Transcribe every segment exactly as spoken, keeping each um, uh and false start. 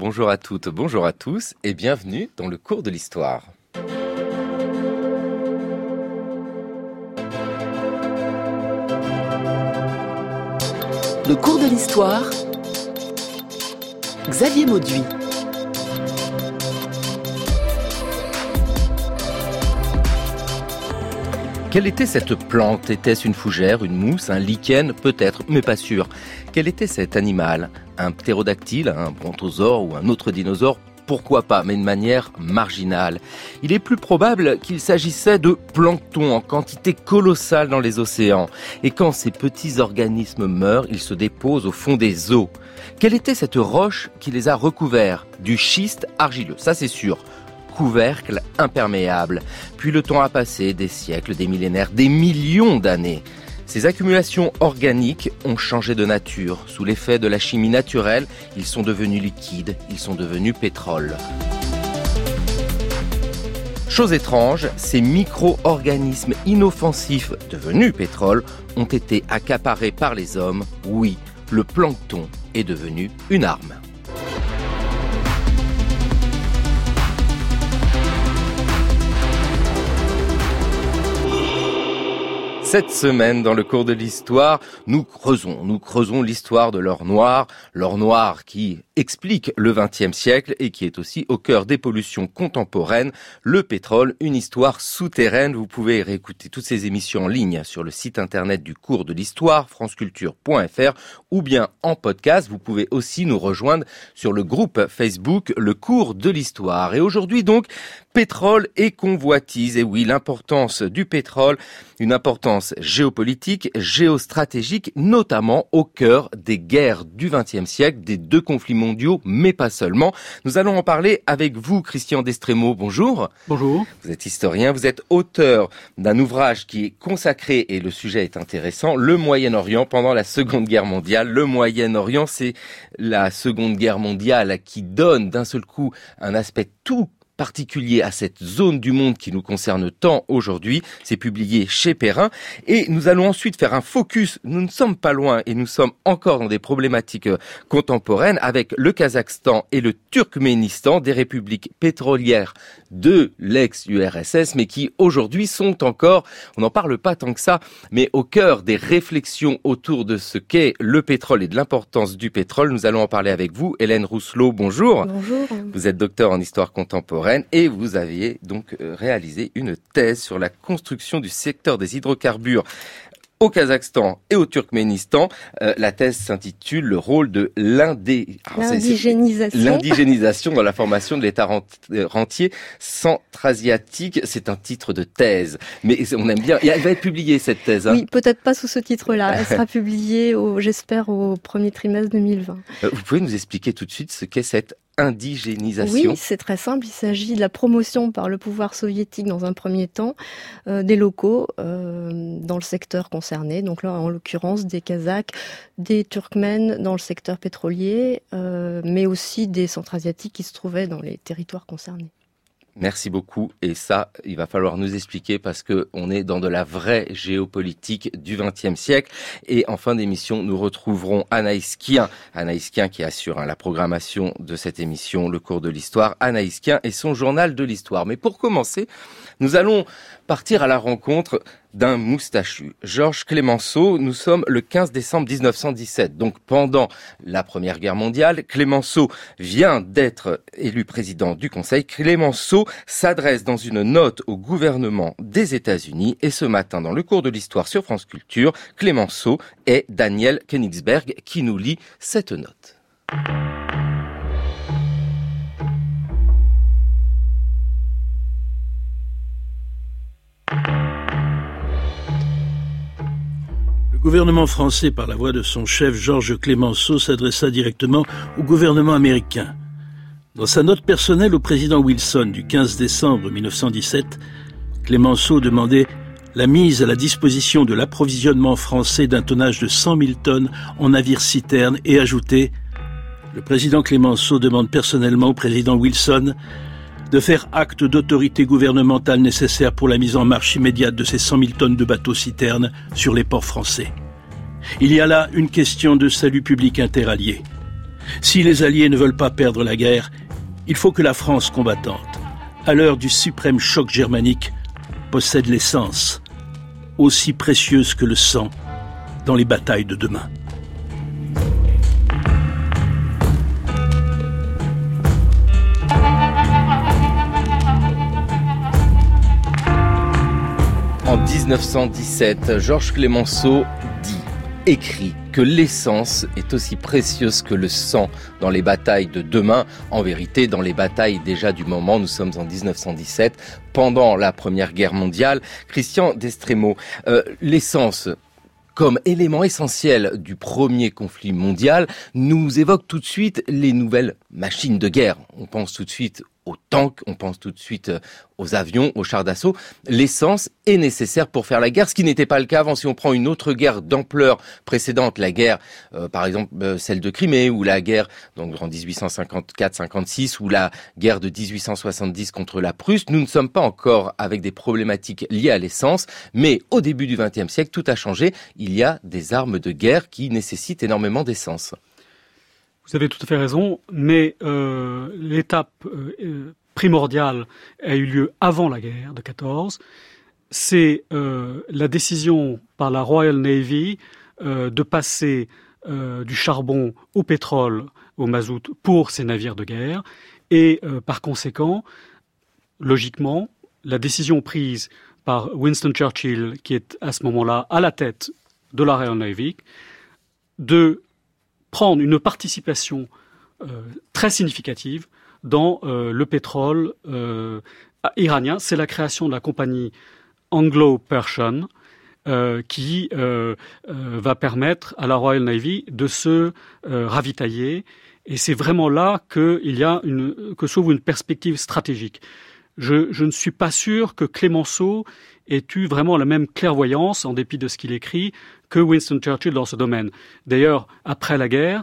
bonjour à toutes, bonjour à tous et bienvenue dans le cours de l'histoire. Le cours de l'histoire, Xavier Mauduit. Quelle était cette plante ? Était-ce une fougère, une mousse, un lichen ? Peut-être, mais pas sûr. Quel était cet animal ? Un ptérodactyle, un brontosaure ou un autre dinosaure ? Pourquoi pas, mais de manière marginale. Il est plus probable qu'il s'agissait de plancton en quantité colossale dans les océans. Et quand ces petits organismes meurent, ils se déposent au fond des eaux. Quelle était cette roche qui les a recouverts ? Du schiste argileux, ça c'est sûr. Couvercle imperméable. Puis le temps a passé, des siècles, des millénaires, des millions d'années. Ces accumulations organiques ont changé de nature. Sous l'effet de la chimie naturelle, ils sont devenus liquides, ils sont devenus pétrole. Chose étrange, ces micro-organismes inoffensifs devenus pétrole ont été accaparés par les hommes. Oui, le plancton est devenu une arme. Cette semaine, dans le cours de l'histoire, nous creusons, nous creusons l'histoire de l'or noir, l'or noir qui explique le vingtième siècle et qui est aussi au cœur des pollutions contemporaines, le pétrole, une histoire souterraine. Vous pouvez réécouter toutes ces émissions en ligne sur le site internet du cours de l'histoire, franceculture point f r, ou bien en podcast. Vous pouvez aussi nous rejoindre sur le groupe Facebook, le cours de l'histoire. Et aujourd'hui donc, pétrole et convoitise. Et oui, l'importance du pétrole, une importance géopolitique, géostratégique, notamment au cœur des guerres du vingtième siècle, des deux conflits mondiaux, mais pas seulement. Nous allons en parler avec vous, Christian Destremo. Bonjour. Bonjour. Vous êtes historien, vous êtes auteur d'un ouvrage qui est consacré, et le sujet est intéressant, le Moyen-Orient pendant la Seconde Guerre mondiale. Le Moyen-Orient, c'est la Seconde Guerre mondiale qui donne d'un seul coup un aspect tout particulier à cette zone du monde qui nous concerne tant aujourd'hui. C'est publié chez Perrin. Et nous allons ensuite faire un focus. Nous ne sommes pas loin et nous sommes encore dans des problématiques contemporaines avec le Kazakhstan et le Turkménistan, des républiques pétrolières de l'ex-U R S S, mais qui aujourd'hui sont encore, on n'en parle pas tant que ça, mais au cœur des réflexions autour de ce qu'est le pétrole et de l'importance du pétrole. Nous allons en parler avec vous. Hélène Rousselot, bonjour. Bonjour. Vous êtes docteur en histoire contemporaine et vous aviez donc réalisé une thèse sur la construction du secteur des hydrocarbures au Kazakhstan et au Turkménistan. Euh, la thèse s'intitule « Le rôle de l'indé... l'indigénisation. l'indigénisation dans la formation de l'État rentier centra-asiatique ». C'est un titre de thèse, mais on aime bien. Elle va être publiée cette thèse. Hein. Oui, peut-être pas sous ce titre-là. Elle sera publiée, au, j'espère, au premier trimestre deux mille vingt. Euh, vous pouvez nous expliquer tout de suite ce qu'est cette indigénisation? Oui, c'est très simple. Il s'agit de la promotion par le pouvoir soviétique dans un premier temps euh, des locaux euh, dans le secteur concerné. Donc là, en l'occurrence, des Kazakhs, des Turkmènes dans le secteur pétrolier, euh, mais aussi des Centra-Asiatiques qui se trouvaient dans les territoires concernés. Merci beaucoup. Et ça, il va falloir nous expliquer parce que on est dans de la vraie géopolitique du vingtième siècle. Et en fin d'émission, nous retrouverons Anaïs Kien. Anaïs Kien qui assure hein, la programmation de cette émission, le cours de l'histoire. Anaïs Kien et son journal de l'histoire. Mais pour commencer, nous allons partir à la rencontre d'un moustachu. Georges Clemenceau, nous sommes le quinze décembre dix-neuf cent dix-sept, donc pendant la Première Guerre mondiale. Clemenceau vient d'être élu président du Conseil. Clemenceau s'adresse dans une note au gouvernement des États-Unis et ce matin, dans le cours de l'histoire sur France Culture, Clemenceau est Daniel Königsberg qui nous lit cette note. Le gouvernement français, par la voix de son chef Georges Clemenceau, s'adressa directement au gouvernement américain. Dans sa note personnelle au président Wilson du quinze décembre mille neuf cent dix-sept, Clemenceau demandait la mise à la disposition de l'approvisionnement français d'un tonnage de cent mille tonnes en navires-citernes et ajoutait « Le président Clemenceau demande personnellement au président Wilson de faire acte d'autorité gouvernementale nécessaire pour la mise en marche immédiate de ces cent mille tonnes de bateaux-citernes sur les ports français. Il y a là une question de salut public interallié. Si les Alliés ne veulent pas perdre la guerre, il faut que la France combattante, à l'heure du suprême choc germanique, possède l'essence, aussi précieuse que le sang, dans les batailles de demain. En dix-neuf cent dix-sept, Georges Clemenceau dit, écrit que l'essence est aussi précieuse que le sang dans les batailles de demain. En vérité, dans les batailles déjà du moment, nous sommes en dix-neuf cent dix-sept, pendant la Première Guerre mondiale. Christian Destremo, euh, l'essence comme élément essentiel du premier conflit mondial nous évoque tout de suite les nouvelles machines de guerre. On pense tout de suite aux tanks, on pense tout de suite aux avions, aux chars d'assaut. L'essence est nécessaire pour faire la guerre, ce qui n'était pas le cas avant. Si on prend une autre guerre d'ampleur précédente, la guerre, euh, par exemple, euh, celle de Crimée, ou la guerre donc en dix-huit cent cinquante-quatre cinquante-six, ou la guerre de dix-huit cent soixante-dix contre la Prusse, nous ne sommes pas encore avec des problématiques liées à l'essence, mais au début du vingtième siècle, tout a changé. Il y a des armes de guerre qui nécessitent énormément d'essence. Vous avez tout à fait raison, mais euh, l'étape euh, primordiale a eu lieu avant la guerre de quatorze. C'est euh, la décision par la Royal Navy euh, de passer euh, du charbon au pétrole, au mazout, pour ces navires de guerre. Et euh, par conséquent, logiquement, la décision prise par Winston Churchill, qui est à ce moment-là à la tête de la Royal Navy, de prendre une participation euh, très significative dans euh, le pétrole euh, iranien. C'est la création de la compagnie Anglo-Persian euh, qui euh, euh, va permettre à la Royal Navy de se euh, ravitailler. Et c'est vraiment là que, il y a une, que s'ouvre une perspective stratégique. Je, je ne suis pas sûr que Clemenceau ait eu vraiment la même clairvoyance, en dépit de ce qu'il écrit, que Winston Churchill dans ce domaine. D'ailleurs, après la guerre,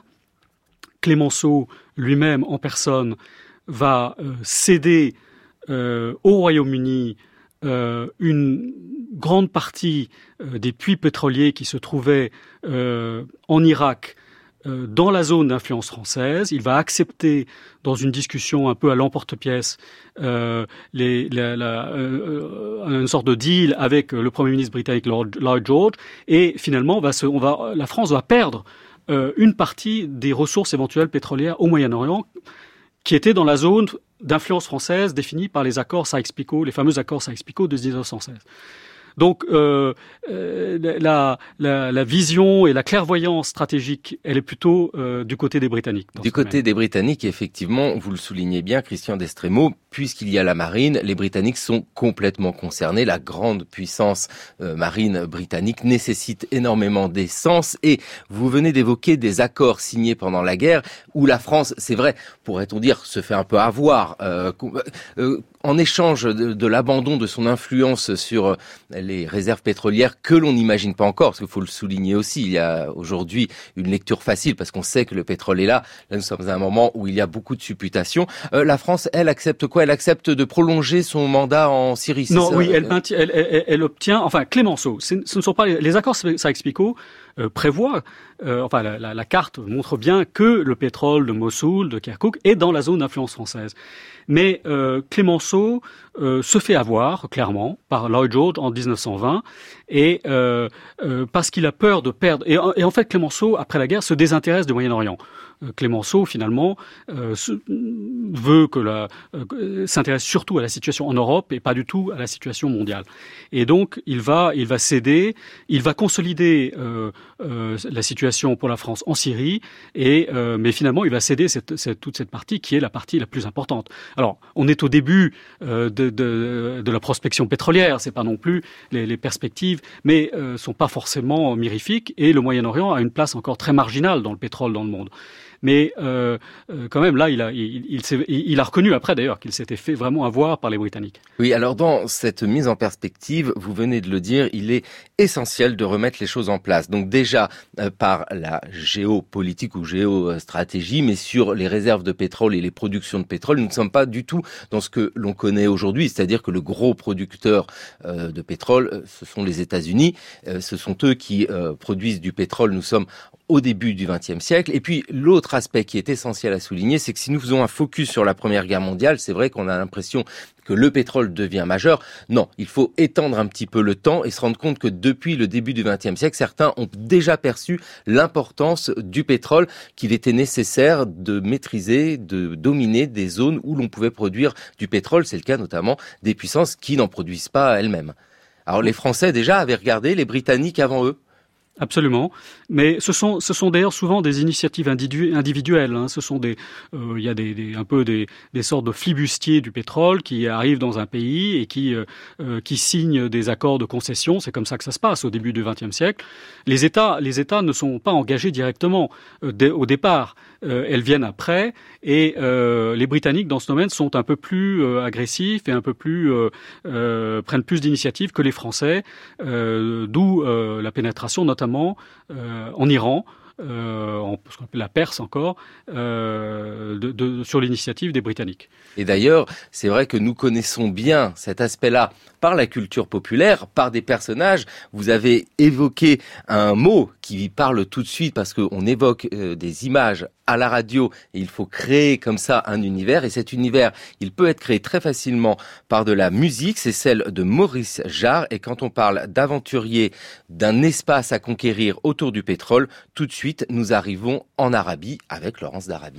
Clemenceau lui-même en personne va euh, céder euh, au Royaume-Uni euh, une grande partie euh, des puits pétroliers qui se trouvaient euh, en Irak, euh, dans la zone d'influence française. Il va accepter, dans une discussion un peu à l'emporte-pièce, euh, les, la, la, euh, une sorte de deal avec le Premier ministre britannique Lord, Lloyd George, et finalement, va se, on va, la France va perdre euh, une partie des ressources éventuelles pétrolières au Moyen-Orient, qui étaient dans la zone d'influence française définie par les accords Sykes-Picot, les fameux accords Sykes-Picot de dix-neuf cent seize. Donc euh, euh, la, la, la vision et la clairvoyance stratégique, elle est plutôt euh, du côté des Britanniques. Du côté domaine. des Britanniques, effectivement, vous le soulignez bien, Christian Destremo, puisqu'il y a la marine, les Britanniques sont complètement concernés. La grande puissance euh, marine britannique nécessite énormément d'essence. Et vous venez d'évoquer des accords signés pendant la guerre où la France, c'est vrai, pourrait-on dire, se fait un peu avoir. Euh, euh, en échange de, de l'abandon de son influence sur les réserves pétrolières que l'on n'imagine pas encore, parce qu'il faut le souligner aussi, il y a aujourd'hui une lecture facile, parce qu'on sait que le pétrole est là. Là, nous sommes à un moment où il y a beaucoup de supputations. Euh, la France, elle, accepte quoi? Elle accepte de prolonger son mandat en Syrie. Non, ça, oui, euh... elle, maintient, elle, elle, elle obtient, enfin, Clemenceau, ce ne sont pas les, les accords Sykes-Picot euh, prévoient, euh, enfin, la, la, la carte montre bien que le pétrole de Mossoul, de Kirkuk, est dans la zone d'influence française. Mais euh, Clemenceau euh, se fait avoir, clairement, par Lloyd George en dix-neuf cent vingt, et euh, euh, parce qu'il a peur de perdre. Et, et en fait, Clemenceau, après la guerre, se désintéresse du Moyen-Orient. Euh, Clemenceau, finalement, euh, se, veut que la, euh, s'intéresse surtout à la situation en Europe et pas du tout à la situation mondiale. Et donc, il va, il va céder, il va consolider euh, euh, la situation pour la France en Syrie, et euh, mais finalement, il va céder cette, cette, toute cette partie qui est la partie la plus importante. Alors, on est au début euh, de, de, de la prospection pétrolière, c'est pas non plus les, les perspectives, mais euh, sont pas forcément mirifiques, et le Moyen-Orient a une place encore très marginale dans le pétrole dans le monde. Mais euh, euh, quand même, là, il a, il, il, il, il a reconnu après, d'ailleurs, qu'il s'était fait vraiment avoir par les Britanniques. Oui, alors dans cette mise en perspective, vous venez de le dire, il est essentiel de remettre les choses en place. Donc déjà, euh, par la géopolitique ou géostratégie, mais sur les réserves de pétrole et les productions de pétrole, nous ne sommes pas du tout dans ce que l'on connaît aujourd'hui, c'est-à-dire que le gros producteur euh, de pétrole, euh, ce sont les États-Unis, euh, ce sont eux qui euh, produisent du pétrole. Nous sommes au début du vingtième siècle. Et puis l'autre aspect qui est essentiel à souligner, c'est que si nous faisons un focus sur la Première Guerre mondiale, c'est vrai qu'on a l'impression que le pétrole devient majeur. Non, il faut étendre un petit peu le temps et se rendre compte que depuis le début du vingtième siècle, certains ont déjà perçu l'importance du pétrole, qu'il était nécessaire de maîtriser, de dominer des zones où l'on pouvait produire du pétrole. C'est le cas notamment des puissances qui n'en produisent pas elles-mêmes. Alors les Français déjà avaient regardé les Britanniques avant eux. Absolument, mais ce sont ce sont d'ailleurs souvent des initiatives individu- individuelles. Hein. Ce sont des euh, il y a des, des un peu des des sortes de flibustiers du pétrole qui arrivent dans un pays et qui euh, euh, qui signent des accords de concession. C'est comme ça que ça se passe au début du vingtième siècle. Les États les États ne sont pas engagés directement euh, dès, au départ. Euh, elles viennent après et euh, les Britanniques dans ce domaine sont un peu plus euh, agressifs et un peu plus euh, euh, prennent plus d'initiatives que les Français. Euh, d'où euh, la pénétration notamment euh, en Iran, euh, en ce qu'on appelle la Perse encore, euh, de, de, sur l'initiative des Britanniques. Et d'ailleurs, c'est vrai que nous connaissons bien cet aspect-là par la culture populaire, par des personnages. Vous avez évoqué un mot qui parle tout de suite parce qu'on évoque euh, des images à la radio et il faut créer comme ça un univers. Et cet univers, il peut être créé très facilement par de la musique. C'est celle de Maurice Jarre. Et quand on parle d'aventurier, d'un espace à conquérir autour du pétrole, tout de suite, nous arrivons en Arabie avec Laurence d'Arabie.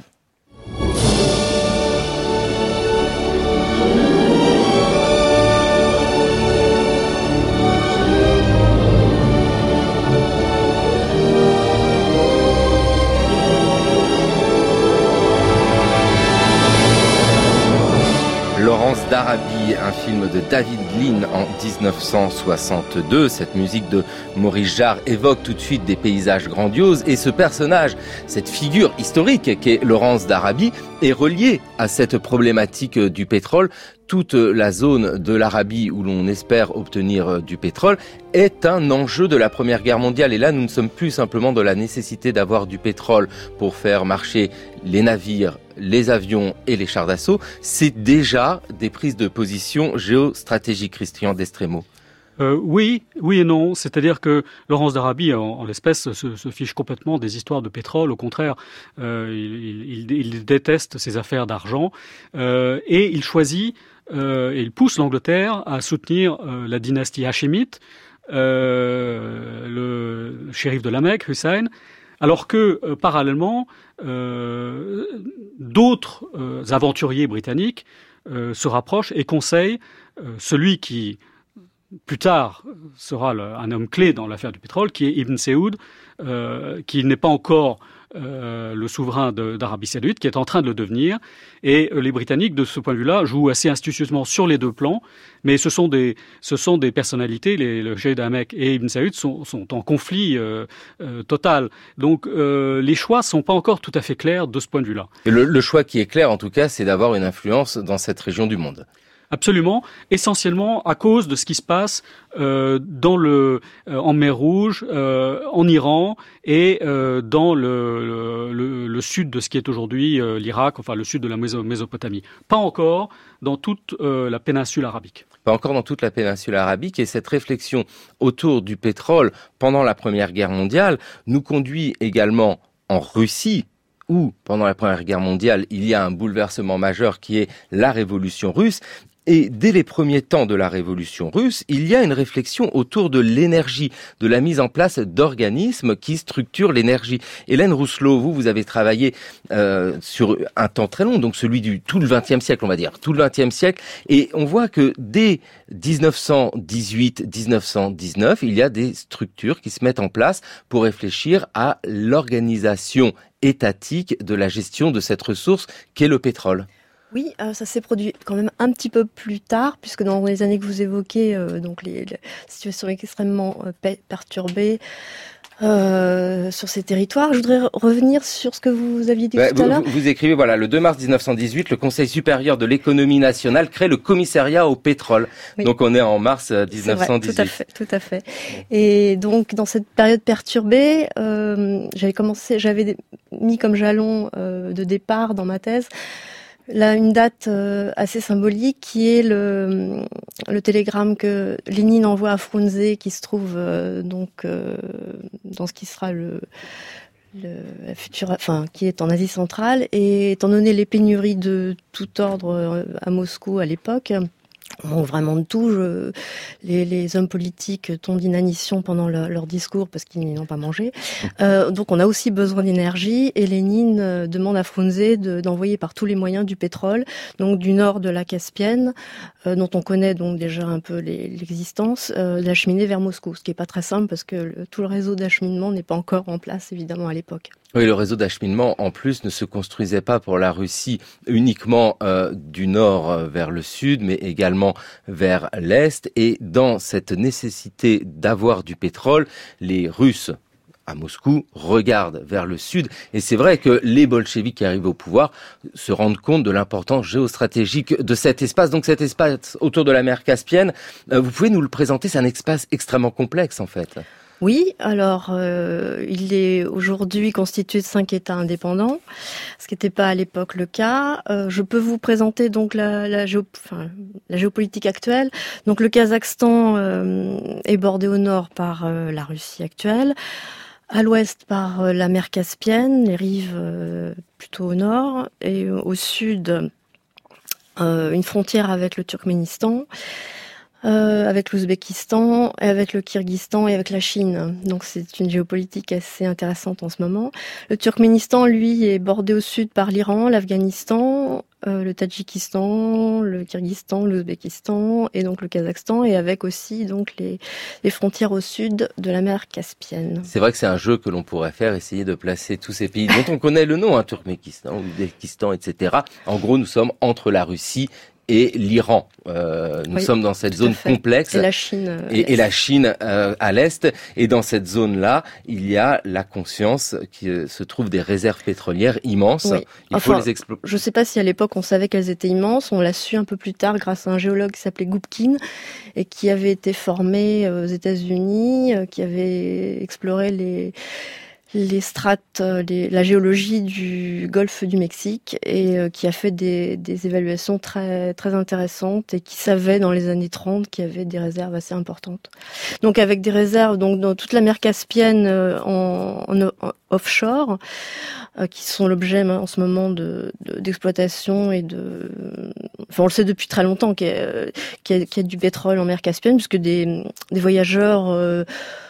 Laurence d'Arabie, un film de David Lean en dix-neuf cent soixante-deux. Cette musique de Maurice Jarre évoque tout de suite des paysages grandioses et ce personnage, cette figure historique qu'est Laurence d'Arabie, est reliée à cette problématique du pétrole. Toute la zone de l'Arabie où l'on espère obtenir du pétrole est un enjeu de la Première Guerre mondiale. Et là, nous ne sommes plus simplement de la nécessité d'avoir du pétrole pour faire marcher les navires, les avions et les chars d'assaut. C'est déjà des prises de position géostratégiques, Christian Destremo. Euh, oui, oui et non. C'est-à-dire que Laurence d'Arabie, en, en l'espèce, se, se fiche complètement des histoires de pétrole. Au contraire, euh, il, il, il déteste ces affaires d'argent euh, et il choisit euh, et il pousse l'Angleterre à soutenir euh, la dynastie hachémite, euh, le, le shérif de la Mecque, Hussein, alors que euh, parallèlement, euh, d'autres euh, aventuriers britanniques euh, se rapprochent et conseillent euh, celui qui plus tard sera le, un homme clé dans l'affaire du pétrole, qui est Ibn Saoud, euh, qui n'est pas encore euh, le souverain de, d'Arabie Saoudite, qui est en train de le devenir. Et euh, les Britanniques, de ce point de vue-là, jouent assez astucieusement sur les deux plans, mais ce sont des, ce sont des personnalités, les, le Cheikh Ahmed et Ibn Saoud sont, sont en conflit euh, euh, total. Donc euh, les choix sont pas encore tout à fait clairs de ce point de vue-là. Et le, le choix qui est clair, en tout cas, c'est d'avoir une influence dans cette région du monde. Absolument, essentiellement à cause de ce qui se passe euh, dans le euh, en mer Rouge, euh, en Iran et euh, dans le, le, le sud de ce qui est aujourd'hui euh, l'Irak, enfin le sud de la Méso- Mésopotamie. Pas encore dans toute euh, la péninsule arabique. Pas encore dans toute la péninsule arabique. Et cette réflexion autour du pétrole pendant la Première Guerre mondiale nous conduit également en Russie, où pendant la Première Guerre mondiale, il y a un bouleversement majeur qui est la révolution russe. Et dès les premiers temps de la révolution russe, il y a une réflexion autour de l'énergie, de la mise en place d'organismes qui structurent l'énergie. Hélène Rousselot, vous, vous avez travaillé euh, sur un temps très long, donc celui du tout le vingtième siècle, on va dire, tout le vingtième siècle, et on voit que dès dix-neuf cent dix-huit dix-neuf cent dix-neuf, il y a des structures qui se mettent en place pour réfléchir à l'organisation étatique de la gestion de cette ressource qu'est le pétrole. Oui, euh, ça s'est produit quand même un petit peu plus tard, puisque dans les années que vous évoquez, euh, donc les, les situations extrêmement euh, pe- perturbées euh, sur ces territoires. Je voudrais re- revenir sur ce que vous aviez dit bah, tout à vous, l'heure. Vous, vous écrivez, voilà, le deux mars dix-neuf cent dix-huit, le Conseil supérieur de l'économie nationale crée le commissariat au pétrole. Oui. Donc on est en mars dix-neuf cent dix-huit. C'est vrai, tout à fait, tout à fait. Et donc dans cette période perturbée, euh, j'avais commencé, j'avais mis comme jalon euh, de départ dans ma thèse là une date euh, assez symbolique qui est le, le télégramme que Lénine envoie à Frunze, qui se trouve euh, donc euh, dans ce qui sera le le futur, enfin, qui est en Asie centrale. Et étant donné les pénuries de tout ordre à Moscou à l'époque, on manque vraiment de tout. Je, les, les hommes politiques tombent d'inanition pendant le, leur discours parce qu'ils n'ont pas mangé. Euh, donc on a aussi besoin d'énergie et Lénine euh, demande à Frunze de, d'envoyer par tous les moyens du pétrole, donc du nord de la Caspienne, euh, dont on connaît donc déjà un peu les, l'existence, euh, d'acheminer vers Moscou, ce qui est pas très simple parce que le, tout le réseau d'acheminement n'est pas encore en place évidemment à l'époque. Oui, le réseau d'acheminement, en plus, ne se construisait pas pour la Russie uniquement euh, du nord euh, vers le sud, mais également vers l'est. Et dans cette nécessité d'avoir du pétrole, les Russes, à Moscou, regardent vers le sud. Et c'est vrai que les bolcheviks qui arrivent au pouvoir se rendent compte de l'importance géostratégique de cet espace. Donc cet espace autour de la mer Caspienne, euh, vous pouvez nous le présenter, c'est un espace extrêmement complexe en fait. Oui, alors euh, il est aujourd'hui constitué de cinq États indépendants, ce qui n'était pas à l'époque le cas. Euh, je peux vous présenter donc la, la, géo, enfin, la géopolitique actuelle. Donc le Kazakhstan euh, est bordé au nord par euh, la Russie actuelle, à l'ouest par euh, la mer Caspienne, les rives euh, plutôt au nord, et au sud euh, une frontière avec le Turkménistan. Euh, avec l'Ouzbékistan, avec le Kirghizistan et avec la Chine. Donc c'est une géopolitique assez intéressante en ce moment. Le Turkménistan, lui, est bordé au sud par l'Iran, l'Afghanistan, euh, le Tadjikistan, le Kirghizistan, l'Ouzbékistan et donc le Kazakhstan, et avec aussi donc les, les frontières au sud de la mer Caspienne. C'est vrai que c'est un jeu que l'on pourrait faire, essayer de placer tous ces pays dont on connaît le nom, hein, Turkménistan, Ouzbékistan, et cetera. En gros, nous sommes entre la Russie et l'Iran. Euh, nous oui, sommes dans cette zone complexe. Et la Chine. Euh, et, et la Chine euh, à l'est. Et dans cette zone-là, il y a la conscience qu'il euh, se trouve des réserves pétrolières immenses. Oui. Il enfin, faut les exploiter. Je ne sais pas si à l'époque on savait qu'elles étaient immenses. On l'a su un peu plus tard grâce à un géologue qui s'appelait Goubkin et qui avait été formé aux États-Unis, euh, qui avait exploré les les strates, les, la géologie du golfe du Mexique et euh, qui a fait des, des évaluations très très intéressantes et qui savait dans les années trente qu'il y avait des réserves assez importantes. Donc avec des réserves donc dans toute la mer Caspienne euh, en, en, en offshore euh, qui sont l'objet en ce moment de, de d'exploitation et de enfin on le sait depuis très longtemps qu'il y a, qu'il y a, qu'il y a du pétrole en mer Caspienne puisque des des voyageurs euh,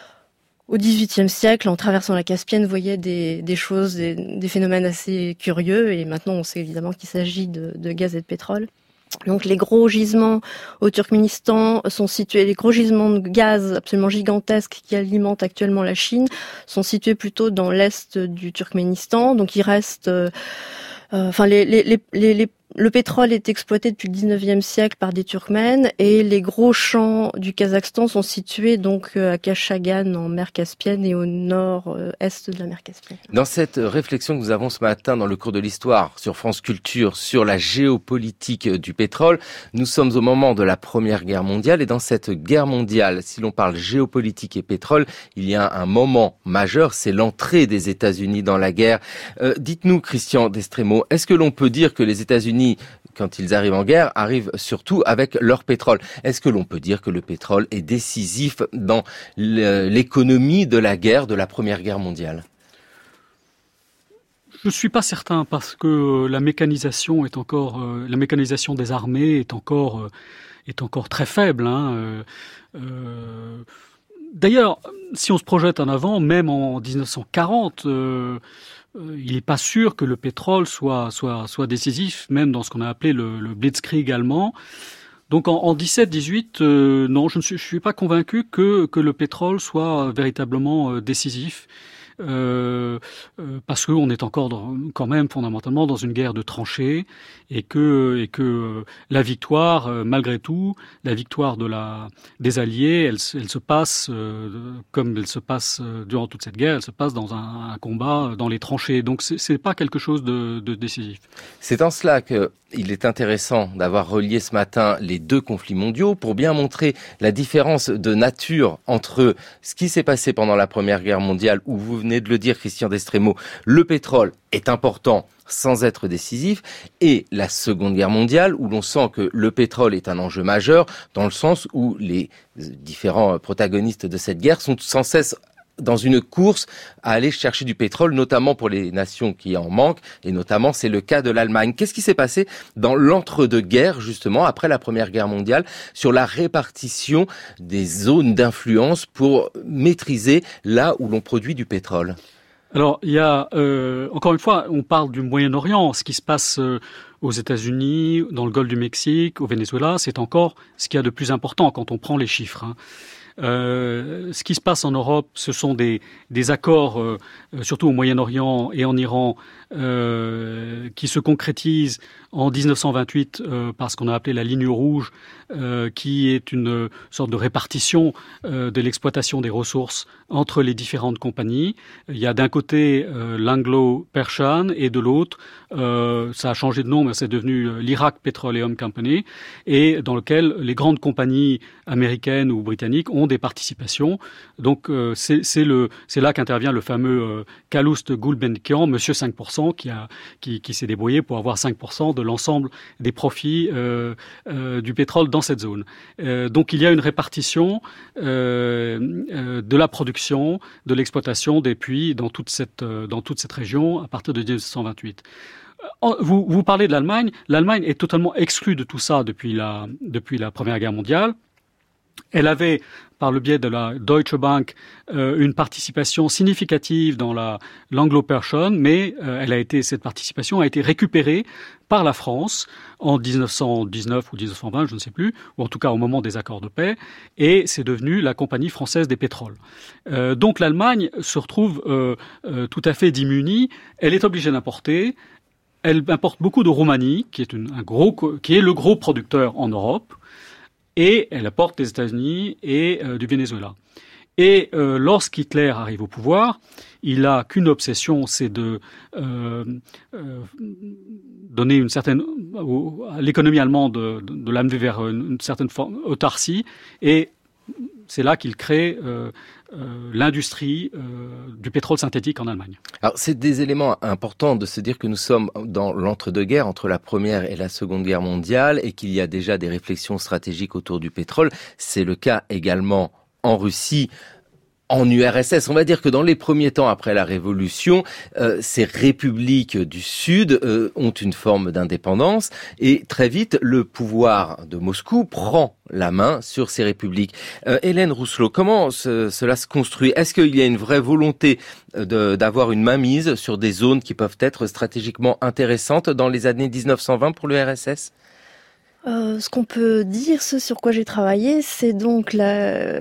au dix-huitième siècle, en traversant la Caspienne, voyaient des, des choses, des, des phénomènes assez curieux. Et maintenant, on sait évidemment qu'il s'agit de, de gaz et de pétrole. Donc, les gros gisements au Turkménistan sont situés, les gros gisements de gaz absolument gigantesques qui alimentent actuellement la Chine sont situés plutôt dans l'est du Turkménistan. Donc, il reste, euh, euh, enfin, les, les, les, les, les Le pétrole est exploité depuis le dix-neuvième siècle par des Turkmènes et les gros champs du Kazakhstan sont situés donc à Kashagan en mer Caspienne et au nord-est de la mer Caspienne. Dans cette réflexion que nous avons ce matin dans le cours de l'histoire sur France Culture sur la géopolitique du pétrole, nous sommes au moment de la Première Guerre mondiale et dans cette guerre mondiale, si l'on parle géopolitique et pétrole, il y a un moment majeur, c'est l'entrée des États-Unis dans la guerre. Euh, dites-nous, Christian Destremo, est-ce que l'on peut dire que les États-Unis, quand ils arrivent en guerre, arrivent surtout avec leur pétrole? Est-ce que l'on peut dire que le pétrole est décisif dans l'économie de la guerre, de la Première Guerre mondiale? Je ne suis pas certain parce que la mécanisation est encore, euh, la mécanisation des armées est encore, euh, est encore très faible. Hein, euh, euh, D'ailleurs, si on se projette en avant, même en dix-neuf cent quarante, euh, il n'est pas sûr que le pétrole soit, soit, soit décisif, même dans ce qu'on a appelé le, le Blitzkrieg allemand. Donc en, en dix-sept dix-huit, euh, non, je ne suis, je suis pas convaincu que, que le pétrole soit véritablement euh, décisif. Euh, euh, parce qu'on est encore dans, quand même fondamentalement dans une guerre de tranchées et que et que la victoire, euh, malgré tout, la victoire de la des Alliés, elle, elle se passe euh, comme elle se passe euh, durant toute cette guerre, elle se passe dans un, un combat dans les tranchées. Donc c'est, c'est pas quelque chose de, de décisif. C'est en cela que il est intéressant d'avoir relié ce matin les deux conflits mondiaux pour bien montrer la différence de nature entre ce qui s'est passé pendant la Première Guerre mondiale, où vous venez de le dire, Christian Destremo, le pétrole est important sans être décisif, et la Seconde Guerre mondiale, où l'on sent que le pétrole est un enjeu majeur, dans le sens où les différents protagonistes de cette guerre sont sans cesse dans une course à aller chercher du pétrole, notamment pour les nations qui en manquent, et notamment c'est le cas de l'Allemagne. Qu'est-ce qui s'est passé dans l'entre-deux-guerres, justement, après la Première Guerre mondiale, sur la répartition des zones d'influence pour maîtriser là où l'on produit du pétrole ? Alors, il y a, euh, encore une fois, on parle du Moyen-Orient. Ce qui se passe euh, aux États-Unis, dans le Golfe du Mexique, au Venezuela, c'est encore ce qu'il y a de plus important quand on prend les chiffres, hein. Euh, ce qui se passe en Europe, ce sont des, des accords, euh, surtout au Moyen-Orient et en Iran, euh, qui se concrétisent en dix-neuf cent vingt-huit euh, par ce qu'on a appelé la ligne rouge, euh, qui est une sorte de répartition euh, de l'exploitation des ressources entre les différentes compagnies. Il y a d'un côté euh, l'Anglo-Persian et de l'autre, euh, ça a changé de nom, mais c'est devenu euh, l'Iraq Petroleum Company, et dans lequel les grandes compagnies américaines ou britanniques ont des participations. Donc euh, c'est, c'est, le, c'est là qu'intervient le fameux euh, Calouste Gulbenkian, Monsieur cinq pour cent, qui, a, qui, qui s'est débrouillé pour avoir cinq pour cent de l'ensemble des profits euh, euh, du pétrole dans cette zone. Euh, donc il y a une répartition euh, euh, de la production, de l'exploitation des puits dans toute cette, euh, dans toute cette région à partir de dix-neuf cent vingt-huit. Vous, vous parlez de l'Allemagne. L'Allemagne est totalement exclue de tout ça depuis la, depuis la Première Guerre mondiale. Elle avait, par le biais de la Deutsche Bank, euh, une participation significative dans la, l'Anglo-Persian, mais euh, elle a été, cette participation a été récupérée par la France en dix-neuf cent dix-neuf ou dix-neuf cent vingt, je ne sais plus, ou en tout cas au moment des accords de paix, et c'est devenu la Compagnie française des pétroles. Euh, donc l'Allemagne se retrouve euh, euh, tout à fait démunie. Elle est obligée d'importer. Elle importe beaucoup de Roumanie, qui est, une, un gros, qui est le gros producteur en Europe. Et elle apporte des États-Unis et euh, du Venezuela. Et euh, lorsqu'Hitler arrive au pouvoir, il a qu'une obsession, c'est de euh, euh, donner une certaine à l'économie allemande, de, de l'amener vers une, une certaine forme autarcie. Et c'est là qu'il crée euh, euh, l'industrie euh, du pétrole synthétique en Allemagne. Alors, c'est des éléments importants de se dire que nous sommes dans l'entre-deux-guerres, entre la Première et la Seconde Guerre mondiale, et qu'il y a déjà des réflexions stratégiques autour du pétrole. C'est le cas également en Russie, en U R S S. On va dire que dans les premiers temps après la Révolution, euh, ces républiques du Sud euh, ont une forme d'indépendance et très vite, le pouvoir de Moscou prend la main sur ces républiques. Euh, Hélène Rousselot, comment ce, cela se construit ? Est-ce qu'il y a une vraie volonté de, d'avoir une mainmise sur des zones qui peuvent être stratégiquement intéressantes dans les années dix-neuf cent vingt pour l'U R S S ? Euh, ce qu'on peut dire, ce sur quoi j'ai travaillé, c'est donc la,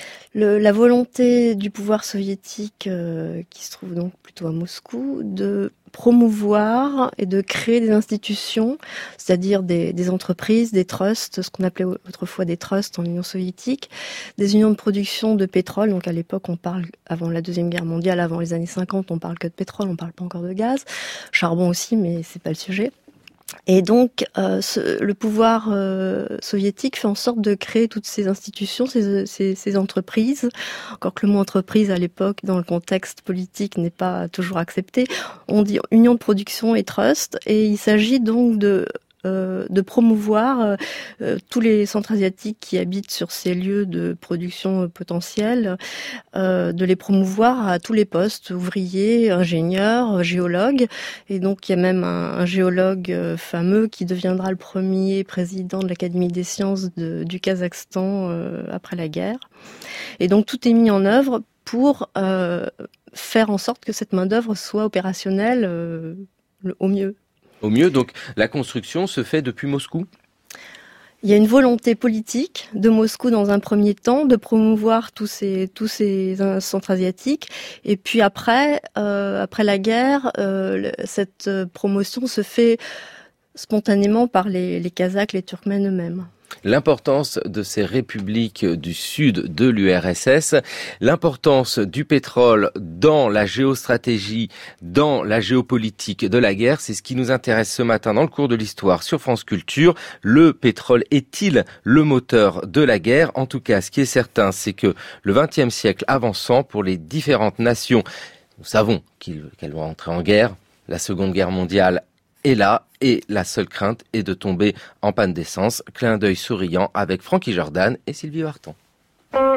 le, la volonté du pouvoir soviétique, euh, qui se trouve donc plutôt à Moscou, de promouvoir et de créer des institutions, c'est-à-dire des, des entreprises, des trusts, ce qu'on appelait autrefois des trusts en Union soviétique, des unions de production de pétrole. Donc à l'époque, on parle, avant la Deuxième Guerre mondiale, avant les années cinquante, on parle que de pétrole, on parle pas encore de gaz, charbon aussi, mais c'est pas le sujet. Et donc, euh, ce, le pouvoir euh, soviétique fait en sorte de créer toutes ces institutions, ces, ces, ces entreprises. Encore que le mot entreprise, à l'époque, dans le contexte politique, n'est pas toujours accepté. On dit union de production et trust. Et il s'agit donc de... Euh, de promouvoir euh, tous les centres asiatiques qui habitent sur ces lieux de production euh, potentielle, euh, de les promouvoir à tous les postes, ouvriers, ingénieurs, géologues. Et donc il y a même un, un géologue euh, fameux qui deviendra le premier président de l'Académie des sciences de, du Kazakhstan euh, après la guerre. Et donc tout est mis en œuvre pour euh, faire en sorte que cette main-d'œuvre soit opérationnelle euh, le, au mieux. Au mieux, donc la construction se fait depuis Moscou ? Il y a une volonté politique de Moscou dans un premier temps de promouvoir tous ces tous ces centres asiatiques, et puis après euh, après la guerre, euh, cette promotion se fait spontanément par les, les Kazakhs, les Turkmènes eux-mêmes. L'importance de ces républiques du sud de l'U R S S, l'importance du pétrole dans la géostratégie, dans la géopolitique de la guerre, c'est ce qui nous intéresse ce matin dans le cours de l'histoire sur France Culture. Le pétrole est-il le moteur de la guerre ? En tout cas, ce qui est certain, c'est que le vingtième siècle avançant pour les différentes nations, nous savons qu'elles vont entrer en guerre. La Seconde Guerre mondiale est là, et la seule crainte est de tomber en panne d'essence. Clin d'œil souriant avec Francky Jordan et Sylvie Vartan.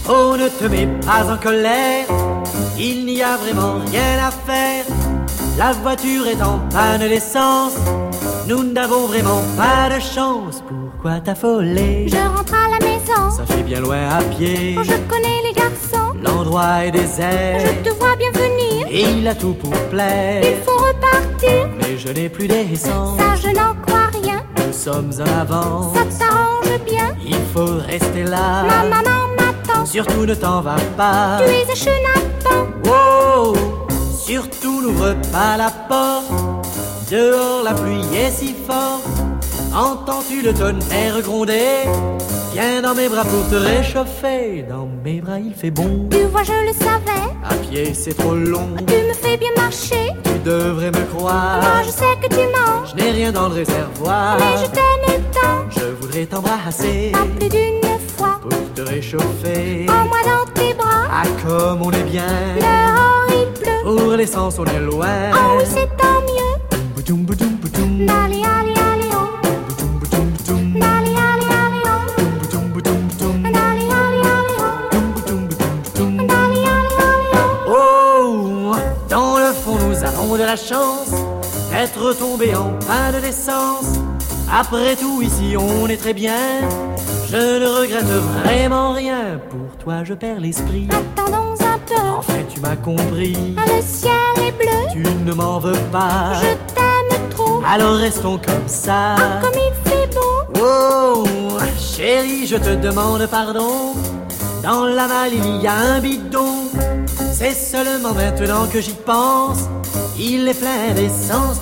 Oh, ne te mets pas en colère, il n'y a vraiment rien à faire. La voiture est en panne d'essence, nous n'avons vraiment pas de chance. Pourquoi t'affoler? Je rentre à la maison, ça fait bien loin à pied. Oh, je connais les garçons, l'endroit est désert. Je te vois bien venir, et il a tout pour plaire. Il faut repartir, mais je n'ai plus d'essence. Ça je n'en crois rien, nous sommes en avance. Ça t'arrange bien, il faut rester là. Ma maman m'attend, surtout ne t'en va pas. Tu es un chenapan. Wow, surtout n'ouvre pas la porte. Dehors la pluie est si forte. Entends-tu le tonnerre gronder? Viens dans mes bras pour te réchauffer. Dans mes bras il fait bon. Tu vois je le savais, à pied c'est trop long. Tu me fais bien marcher, tu devrais me croire. Moi je sais que tu mens, je n'ai rien dans le réservoir. Mais je t'aime tant, je voudrais t'embrasser, pas plus d'une fois, pour te réchauffer. Prends-moi dans tes bras, ah comme on est bien. Dehors il pleut, pour l'essence on est loin. Oh oui c'est tant mieux. Boudoum boudoum boudoum. Allez allez allez oh. Boudoum boudoum boudoum. Allez allez allez oh. Boudoum boudoum boudoum. Allez allez allez oh. Boudoum boudoum boudoum. Allez allez allez oh. Oh, dans le fond nous avons de la chance d'être tombés en panne d'essence. Après tout ici on est très bien. Je ne regrette vraiment rien. Pour toi je perds l'esprit. Attendons un peu. Enfin tu m'as compris. Ah, le ciel est bleu. Tu ne m'en veux pas. Je t'aime trop. Alors restons comme ça. Ah, comme il fait beau. Oh, chérie, je te demande pardon. Dans la malle il y a un bidon. C'est seulement maintenant que j'y pense. Il est plein d'essence.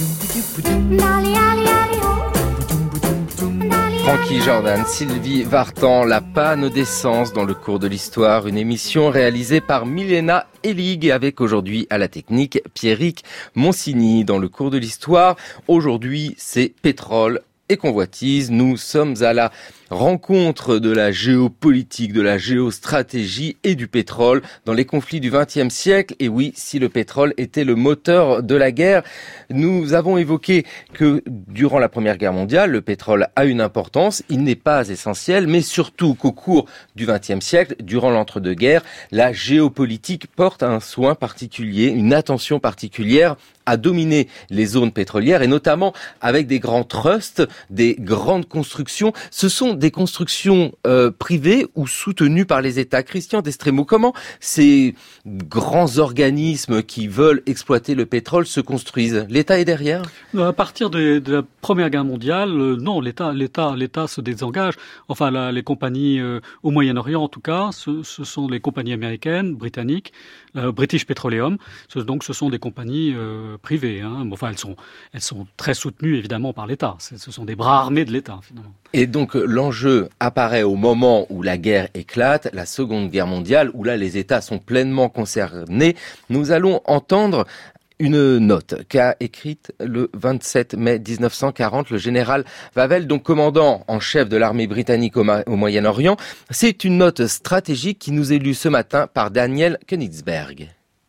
Allez, allez, allez, oh. Francky Jordan, Sylvie Vartan, la panne d'essence dans le cours de l'histoire, une émission réalisée par Milena Elig et avec aujourd'hui à la technique Pierrick Monsigny. Dans le cours de l'histoire, aujourd'hui c'est pétrole et convoitise. Nous sommes à la rencontre de la géopolitique, de la géostratégie et du pétrole dans les conflits du vingtième siècle. Et oui, si le pétrole était le moteur de la guerre, nous avons évoqué que durant la Première Guerre mondiale, le pétrole a une importance. Il n'est pas essentiel, mais surtout qu'au cours du vingtième siècle, durant l'entre-deux-guerres, la géopolitique porte un soin particulier, une attention particulière à dominer les zones pétrolières et notamment avec des grands trusts, des grandes constructions. Ce sont des constructions euh, privées ou soutenues par les États. Christian Destremo, comment ces grands organismes qui veulent exploiter le pétrole se construisent? L'État est derrière? À partir de, de la Première Guerre mondiale, euh, non, l'État, l'État, l'État se désengage. Enfin, la, les compagnies euh, au Moyen-Orient, en tout cas, ce, ce sont les compagnies américaines, britanniques, euh, British Petroleum. Ce, donc, ce sont des compagnies euh, privées. Hein. Enfin, elles sont, elles sont très soutenues évidemment par l'État. C'est, ce sont des bras armés de l'État, finalement. Et donc l'enjeu apparaît au moment où la guerre éclate, la Seconde Guerre mondiale, où là les États sont pleinement concernés. Nous allons entendre une note qu'a écrite le vingt-sept mai dix-neuf cent quarante le général Wavell, donc commandant en chef de l'armée britannique au, Ma- au Moyen-Orient. C'est une note stratégique qui nous est lue ce matin par Daniel Königsberg.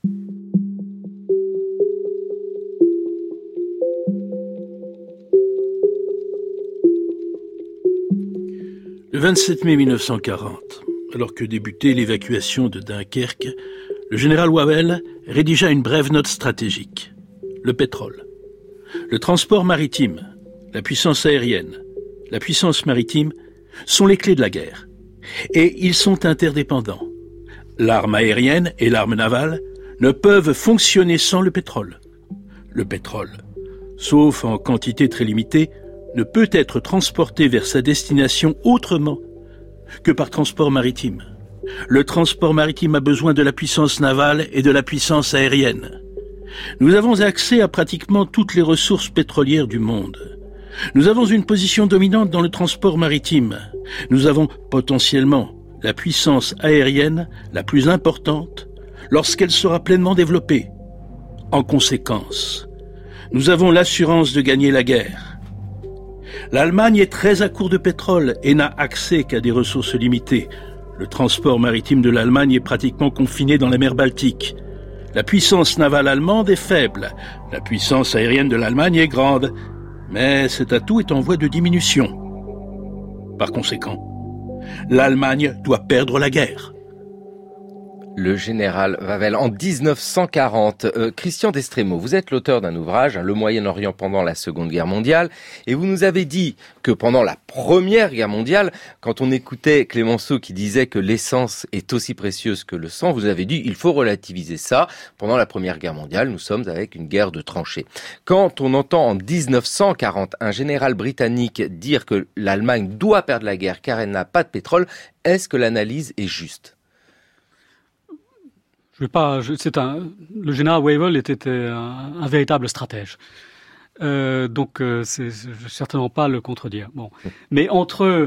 Le vingt-sept mai mille neuf cent quarante, alors que débutait l'évacuation de Dunkerque, le général Wavell rédigea une brève note stratégique. Le pétrole, le transport maritime, la puissance aérienne, la puissance maritime sont les clés de la guerre. Et ils sont interdépendants. L'arme aérienne et l'arme navale ne peuvent fonctionner sans le pétrole. Le pétrole, sauf en quantité très limitée, ne peut être transporté vers sa destination autrement que par transport maritime. Le transport maritime a besoin de la puissance navale et de la puissance aérienne. Nous avons accès à pratiquement toutes les ressources pétrolières du monde. Nous avons une position dominante dans le transport maritime. Nous avons potentiellement la puissance aérienne la plus importante lorsqu'elle sera pleinement développée. En conséquence, nous avons l'assurance de gagner la guerre. L'Allemagne est très à court de pétrole et n'a accès qu'à des ressources limitées. Le transport maritime de l'Allemagne est pratiquement confiné dans la mer Baltique. La puissance navale allemande est faible. La puissance aérienne de l'Allemagne est grande. Mais cet atout est en voie de diminution. Par conséquent, l'Allemagne doit perdre la guerre. Le général Wavell en dix-neuf cent quarante. Euh, Christian Destremo, vous êtes l'auteur d'un ouvrage, hein, Le Moyen-Orient pendant la Seconde Guerre mondiale, et vous nous avez dit que pendant la Première Guerre mondiale, quand on écoutait Clémenceau qui disait que l'essence est aussi précieuse que le sang, vous avez dit il faut relativiser ça. Pendant la Première Guerre mondiale, nous sommes avec une guerre de tranchées. Quand on entend en dix-neuf cent quarante un général britannique dire que l'Allemagne doit perdre la guerre car elle n'a pas de pétrole, est-ce que l'analyse est juste ? Je vais pas. Je, c'est un. Le général Wavell était un, un véritable stratège. Euh, donc, euh, c'est, c'est, je vais certainement pas le contredire. Bon, mais entre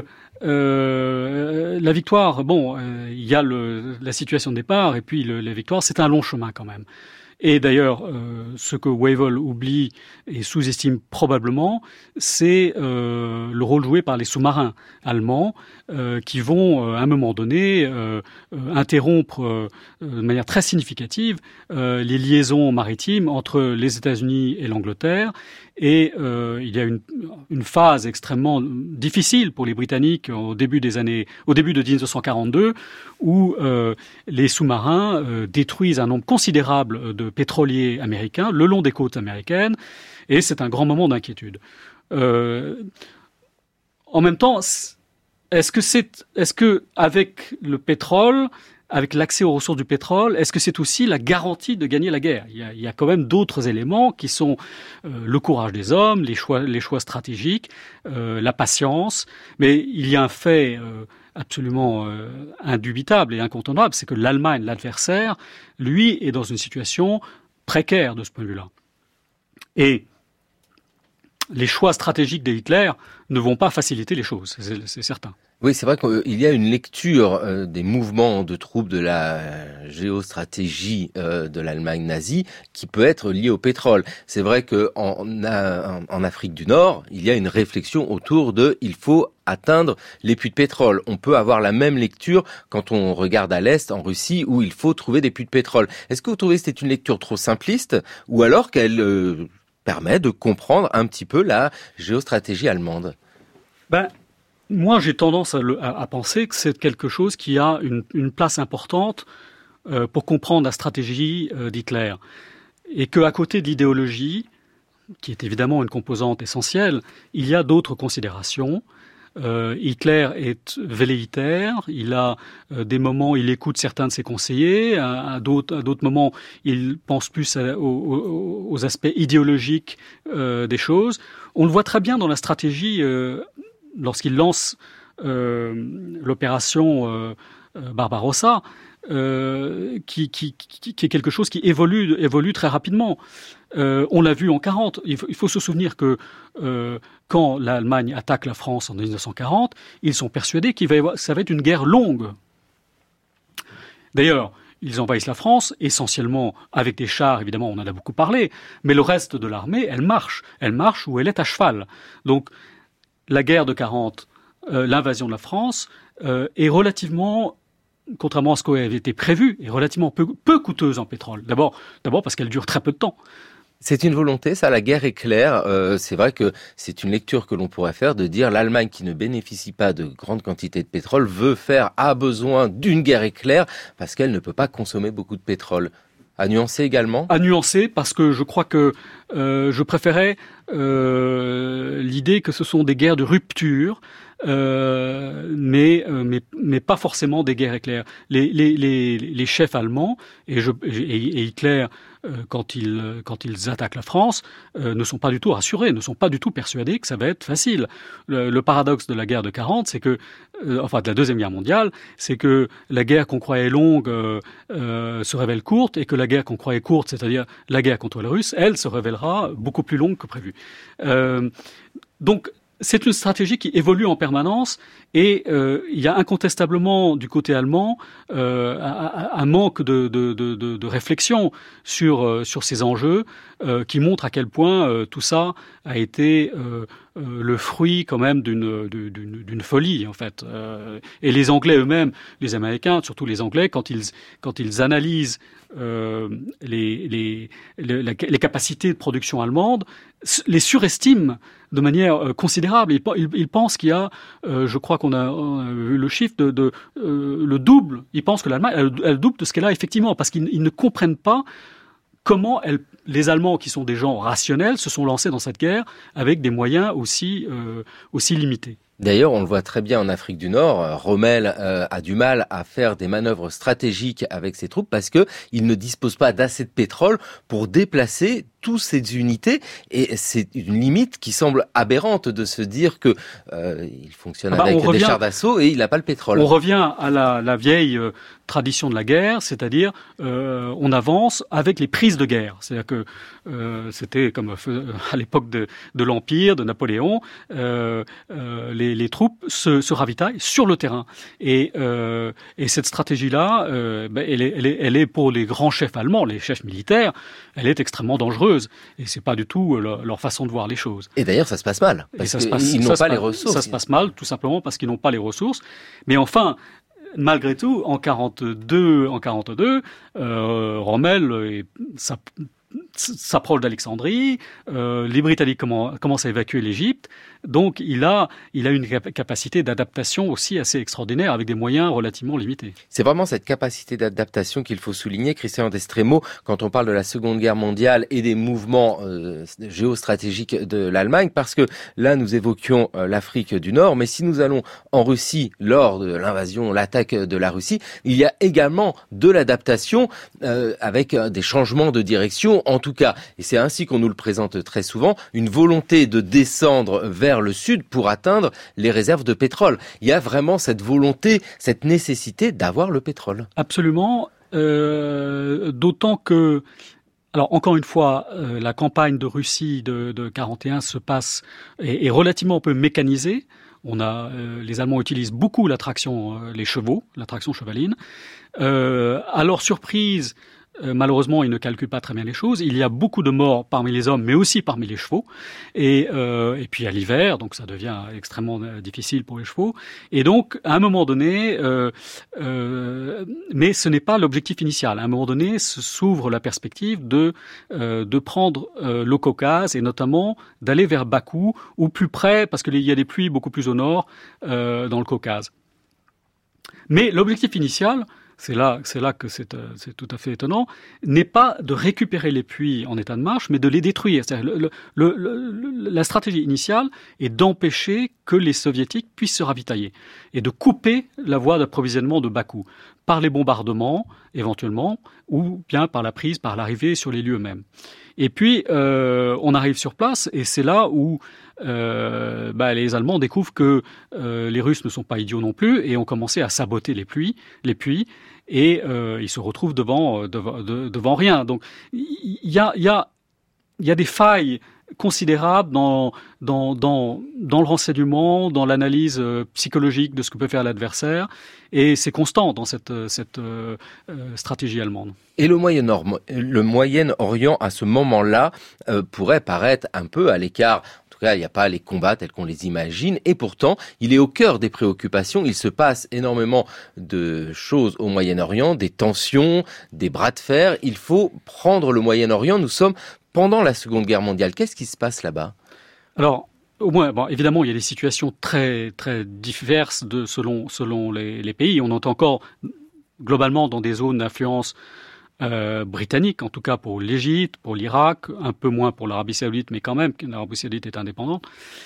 euh, la victoire, bon, euh, il y a le, la situation de départ et puis le, la victoire, c'est un long chemin quand même. Et d'ailleurs, euh, ce que Wavell oublie et sous-estime probablement, c'est euh, le rôle joué par les sous-marins allemands euh, qui vont, euh, à un moment donné, euh, euh, interrompre euh, de manière très significative euh, les liaisons maritimes entre les États-Unis et l'Angleterre. Et euh, il y a une, une phase extrêmement difficile pour les Britanniques au début des années, au début de dix-neuf cent quarante-deux, où euh, les sous-marins euh, détruisent un nombre considérable de pétroliers américains le long des côtes américaines, et c'est un grand moment d'inquiétude. Euh, en même temps, est-ce que c'est, est-ce que avec le pétrole, avec l'accès aux ressources du pétrole, est-ce que c'est aussi la garantie de gagner la guerre ? Il y a, il y a quand même d'autres éléments qui sont euh, le courage des hommes, les choix, les choix stratégiques, euh, la patience. Mais il y a un fait euh, absolument euh, indubitable et incontournable, c'est que l'Allemagne, l'adversaire, lui, est dans une situation précaire de ce point de vue-là. Et les choix stratégiques de Hitler ne vont pas faciliter les choses, c'est, c'est certain. Oui, c'est vrai qu'il y a une lecture euh, des mouvements de troupes de la géostratégie euh, de l'Allemagne nazie qui peut être liée au pétrole. C'est vrai qu'en en Afrique du Nord, il y a une réflexion autour de il faut atteindre les puits de pétrole. On peut avoir la même lecture quand on regarde à l'Est, en Russie, où il faut trouver des puits de pétrole. Est-ce que vous trouvez que c'est une lecture trop simpliste ou alors qu'elle euh, permet de comprendre un petit peu la géostratégie allemande ? Ben... Moi, j'ai tendance à, le, à, à penser que c'est quelque chose qui a une, une place importante euh, pour comprendre la stratégie euh, d'Hitler. Et qu'à côté de l'idéologie, qui est évidemment une composante essentielle, il y a d'autres considérations. Euh, Hitler est velléitaire, il a euh, des moments, il écoute certains de ses conseillers, à, à, d'autres, à d'autres moments, il pense plus à, aux, aux aspects idéologiques euh, des choses. On le voit très bien dans la stratégie euh, lorsqu'il lance euh, l'opération euh, Barbarossa, euh, qui, qui, qui, qui est quelque chose qui évolue, évolue très rapidement. Euh, on l'a vu en quarante. Il faut, il faut se souvenir que euh, quand l'Allemagne attaque la France en dix-neuf cent quarante, ils sont persuadés qu'il va y avoir, ça va être une guerre longue. D'ailleurs, ils envahissent la France, essentiellement avec des chars, évidemment, on en a beaucoup parlé, mais le reste de l'armée, elle marche. Elle marche où elle est à cheval. Donc, la guerre de quarante, euh, l'invasion de la France, euh, est relativement, contrairement à ce qui avait été prévu, est relativement peu, peu coûteuse en pétrole. D'abord, d'abord parce qu'elle dure très peu de temps. C'est une volonté, ça, la guerre éclair. Euh, c'est vrai que c'est une lecture que l'on pourrait faire de dire l'Allemagne qui ne bénéficie pas de grandes quantités de pétrole veut faire, a besoin d'une guerre éclair parce qu'elle ne peut pas consommer beaucoup de pétrole. À nuancer également ? À nuancer, parce que je crois que euh, je préférais euh, l'idée que ce sont des guerres de rupture, euh, mais, euh, mais, mais pas forcément des guerres éclairs. Les, les, les, les chefs allemands, et, je, et, et Hitler, euh, quand, ils, quand ils attaquent la France, euh, ne sont pas du tout rassurés, ne sont pas du tout persuadés que ça va être facile. Le, le paradoxe de la guerre de quarante, c'est que, euh, enfin de la Deuxième Guerre mondiale, c'est que la guerre qu'on croyait longue euh, euh, se révèle courte, et que la guerre qu'on croyait courte, c'est-à-dire la guerre contre les Russes, elle se révélera beaucoup plus longue que prévu. Euh, donc, c'est une stratégie qui évolue en permanence et euh, il y a incontestablement du côté allemand euh, un, un manque de, de, de, de, de réflexion sur, euh, sur ces enjeux euh, qui montre à quel point euh, tout ça a été euh, euh, le fruit quand même d'une, d'une, d'une folie en fait. Euh, et les Anglais eux-mêmes, les Américains, surtout les Anglais, quand ils quand ils analysent euh, les, les les les capacités de production allemandes, les surestiment de manière euh, considérable. Ils, ils, ils pensent qu'il y a, euh, je crois qu'on a, on a vu le chiffre de, de euh, le double. Ils pensent que l'Allemagne elle, elle double de ce qu'elle a effectivement, parce qu'ils ils ne comprennent pas comment elle, les Allemands, qui sont des gens rationnels, se sont lancés dans cette guerre avec des moyens aussi, euh, aussi limités. D'ailleurs, on le voit très bien en Afrique du Nord. Rommel euh, a du mal à faire des manœuvres stratégiques avec ses troupes parce que il ne dispose pas d'assez de pétrole pour déplacer toutes ces unités. Et c'est une limite qui semble aberrante de se dire que euh, il fonctionne ah bah avec revient, des chars d'assaut et il n'a pas le pétrole. On revient à la, la vieille euh, tradition de la guerre, c'est-à-dire euh, on avance avec les prises de guerre. C'est-à-dire que euh, c'était comme euh, à l'époque de, de l'Empire, de Napoléon, euh, euh, les, les troupes se, se ravitaillent sur le terrain. Et, euh, et cette stratégie-là, euh, ben, elle, est, elle, est, elle est pour les grands chefs allemands, les chefs militaires, elle est extrêmement dangereuse. Et c'est pas du tout leur, leur façon de voir les choses. Et d'ailleurs, ça se passe mal. Parce et ça se passe, ils n'ont pas les ressources. Ça se passe mal, tout simplement parce qu'ils n'ont pas les ressources. Mais enfin, malgré tout, en quarante-deux, en quarante-deux, euh, Rommel, et ça, s'approche d'Alexandrie, euh, les Britanniques comment, commencent à évacuer l'Égypte, donc il a, il a une capacité d'adaptation aussi assez extraordinaire avec des moyens relativement limités. C'est vraiment cette capacité d'adaptation qu'il faut souligner, Christian Destremo, quand on parle de la Seconde Guerre mondiale et des mouvements euh, géostratégiques de l'Allemagne, parce que là nous évoquions euh, l'Afrique du Nord, mais si nous allons en Russie lors de l'invasion, l'attaque de la Russie, il y a également de l'adaptation euh, avec euh, des changements de direction, en tout cas, et c'est ainsi qu'on nous le présente très souvent, une volonté de descendre vers le sud pour atteindre les réserves de pétrole. Il y a vraiment cette volonté, cette nécessité d'avoir le pétrole. Absolument, euh, d'autant que, alors encore une fois, euh, la campagne de Russie de, de quarante et un se passe, est, est relativement peu mécanisée. On a, euh, les Allemands utilisent beaucoup la traction, euh, les chevaux, la traction chevaline. Euh, à leur surprise, Euh, malheureusement, ils ne calculent pas très bien les choses. Il y a beaucoup de morts parmi les hommes, mais aussi parmi les chevaux. Et, euh, et puis à l'hiver, donc ça devient extrêmement euh, difficile pour les chevaux. Et donc, à un moment donné, euh, euh, mais ce n'est pas l'objectif initial. À un moment donné, se s'ouvre la perspective de euh, de prendre euh, le Caucase et notamment d'aller vers Bakou ou plus près, parce qu'il y a des pluies beaucoup plus au nord euh, dans le Caucase. Mais l'objectif initial, c'est là, c'est là que c'est, c'est tout à fait étonnant, n'est pas de récupérer les puits en état de marche, mais de les détruire. C'est-à-dire le, le, le, le, la stratégie initiale est d'empêcher que les Soviétiques puissent se ravitailler et de couper la voie d'approvisionnement de Bakou par les bombardements, éventuellement, ou bien par la prise, par l'arrivée sur les lieux mêmes. Et puis, euh, on arrive sur place, et c'est là où euh, bah, les Allemands découvrent que euh, les Russes ne sont pas idiots non plus, et ont commencé à saboter les puits, les puits, et euh, ils se retrouvent devant, devant, devant rien. Donc, il y a, y a, y a des failles considérable dans, dans, dans, dans le renseignement, dans l'analyse euh, psychologique de ce que peut faire l'adversaire, et c'est constant dans cette, cette euh, stratégie allemande. Et le Moyen-Orient, le Moyen-Orient à ce moment-là euh, pourrait paraître un peu à l'écart. En tout cas, il n'y a pas les combats tels qu'on les imagine, et pourtant, il est au cœur des préoccupations. Il se passe énormément de choses au Moyen-Orient, des tensions, des bras de fer. Il faut prendre le Moyen-Orient. Nous sommes pendant la Seconde Guerre mondiale. Qu'est-ce qui se passe là-bas ? Alors, au moins, bon, évidemment, il y a des situations très, très diverses de, selon, selon les, les pays. On est encore globalement dans des zones d'influence euh, britannique, en tout cas pour l'Égypte, pour l'Irak, un peu moins pour l'Arabie Saoudite, mais quand même, l'Arabie Saoudite est indépendante.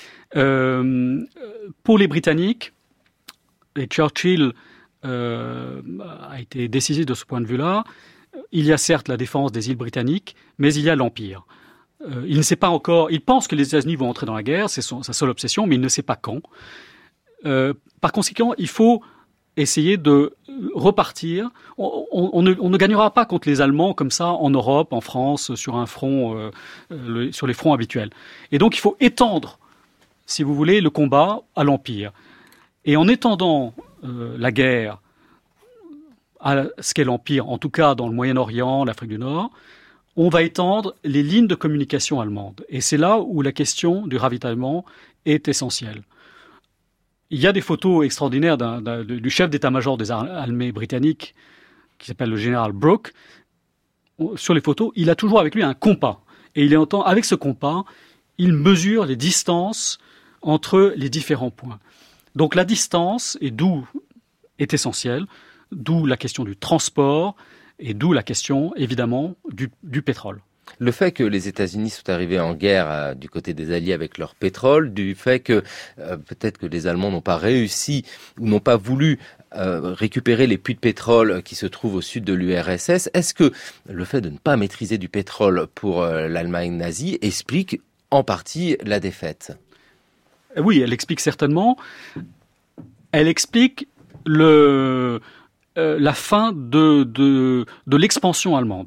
Euh, pour les Britanniques, et Churchill euh, a été décisif de ce point de vue-là, il y a certes la défense des îles britanniques, mais il y a l'Empire. Euh, il ne sait pas encore, il pense que les États-Unis vont entrer dans la guerre, c'est son, sa seule obsession, mais il ne sait pas quand. Euh, par conséquent, il faut essayer de repartir. On, on, on, ne, on ne gagnera pas contre les Allemands comme ça en Europe, en France, sur un front, euh, le, sur les fronts habituels. Et donc, il faut étendre, si vous voulez, le combat à l'Empire. Et en étendant euh, la guerre à ce qu'est l'Empire, en tout cas dans le Moyen-Orient, l'Afrique du Nord, on va étendre les lignes de communication allemandes. Et c'est là où la question du ravitaillement est essentielle. Il y a des photos extraordinaires d'un, d'un, du chef d'état-major des armées britanniques, qui s'appelle le général Brooke. Sur les photos, il a toujours avec lui un compas. Et il est entend, avec ce compas, il mesure les distances entre les différents points. Donc la distance, et d'où est essentielle, d'où la question du transport, et d'où la question, évidemment, du, du pétrole. Le fait que les États-Unis sont arrivés en guerre euh, du côté des Alliés avec leur pétrole, du fait que euh, peut-être que les Allemands n'ont pas réussi ou n'ont pas voulu euh, récupérer les puits de pétrole qui se trouvent au sud de l'U R S S, est-ce que le fait de ne pas maîtriser du pétrole pour euh, l'Allemagne nazie explique en partie la défaite ? Oui, elle explique certainement. Elle explique le, euh, la fin de, de, de l'expansion allemande.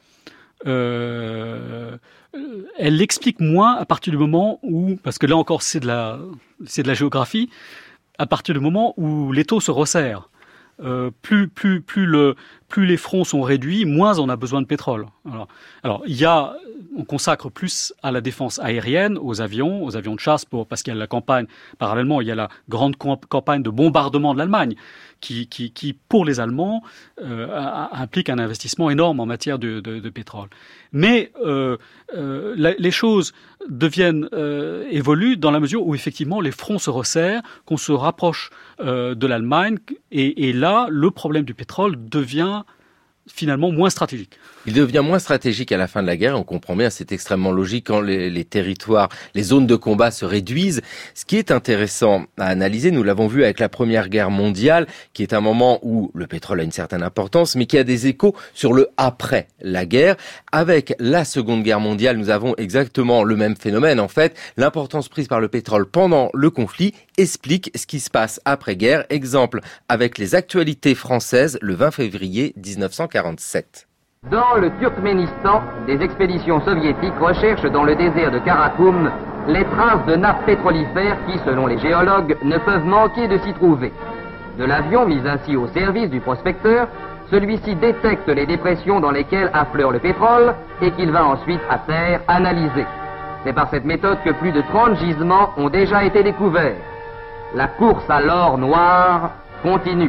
Euh, elle l'explique moins à partir du moment où, parce que là encore c'est de la, c'est de la géographie, à partir du moment où l'étau se resserre. Euh, plus, plus, plus, le, plus les fronts sont réduits, moins on a besoin de pétrole. Alors, alors il y a, on consacre plus à la défense aérienne, aux avions, aux avions de chasse, pour, parce qu'il y a la campagne, parallèlement, il y a la grande camp- campagne de bombardement de l'Allemagne, qui, qui, qui pour les Allemands, euh, implique un investissement énorme en matière de, de, de pétrole. Mais euh, euh, la, les choses deviennent euh, évoluent dans la mesure où effectivement les fronts se resserrent, qu'on se rapproche euh, de l'Allemagne, et, et là, le problème du pétrole devient finalement moins stratégique. Il devient moins stratégique à la fin de la guerre, on comprend bien, c'est extrêmement logique quand les, les territoires, les zones de combat se réduisent. Ce qui est intéressant à analyser, nous l'avons vu avec la Première Guerre mondiale, qui est un moment où le pétrole a une certaine importance, mais qui a des échos sur le après la guerre. Avec la Seconde Guerre mondiale, nous avons exactement le même phénomène. En fait, l'importance prise par le pétrole pendant le conflit explique ce qui se passe après-guerre. Exemple avec les actualités françaises le vingt février dix-neuf cent quarante-sept. Dans le Turkménistan, des expéditions soviétiques recherchent dans le désert de Karakoum les traces de nappes pétrolifères qui, selon les géologues, ne peuvent manquer de s'y trouver. De l'avion mis ainsi au service du prospecteur, celui-ci détecte les dépressions dans lesquelles affleure le pétrole et qu'il va ensuite à terre analyser. C'est par cette méthode que plus de trente gisements ont déjà été découverts. La course à l'or noir continue.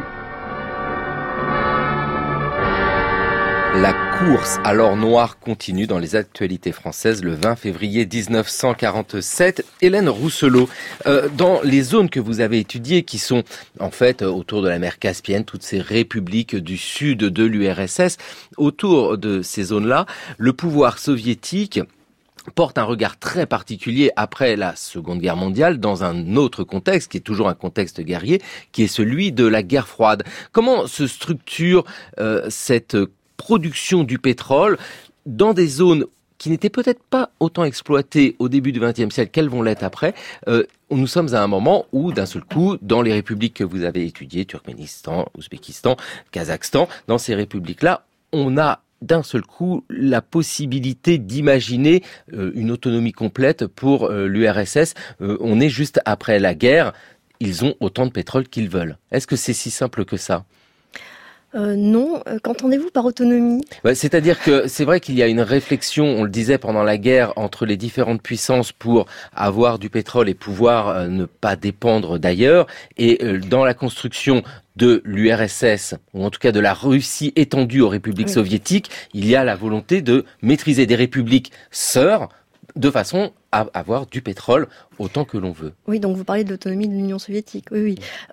La course à l'or noir continue dans les actualités françaises le vingt février dix-neuf cent quarante-sept. Hélène Rousselot, euh, dans les zones que vous avez étudiées, qui sont en fait autour de la mer Caspienne, toutes ces républiques du sud de l'U R S S, autour de ces zones-là, le pouvoir soviétique porte un regard très particulier après la Seconde Guerre mondiale dans un autre contexte, qui est toujours un contexte guerrier, qui est celui de la guerre froide. Comment se structure euh, cette production du pétrole dans des zones qui n'étaient peut-être pas autant exploitées au début du vingtième siècle qu'elles vont l'être après? euh, Nous sommes à un moment où, d'un seul coup, dans les républiques que vous avez étudiées, Turkménistan, Ouzbékistan, Kazakhstan, dans ces républiques-là, on a d'un seul coup la possibilité d'imaginer euh, une autonomie complète pour euh, l'U R S S. Euh, on est juste après la guerre, ils ont autant de pétrole qu'ils veulent. Est-ce que c'est si simple que ça ? Euh, non, qu'entendez-vous par autonomie ? Ouais, c'est-à-dire que c'est vrai qu'il y a une réflexion, on le disait pendant la guerre, entre les différentes puissances pour avoir du pétrole et pouvoir euh, ne pas dépendre d'ailleurs. Et euh, dans la construction de l'U R S S, ou en tout cas de la Russie étendue aux républiques oui. soviétiques, il y a la volonté de maîtriser des républiques sœurs de façon à avoir du pétrole autant que l'on veut. Oui, donc vous parlez de l'autonomie de l'Union soviétique. Oui, oui.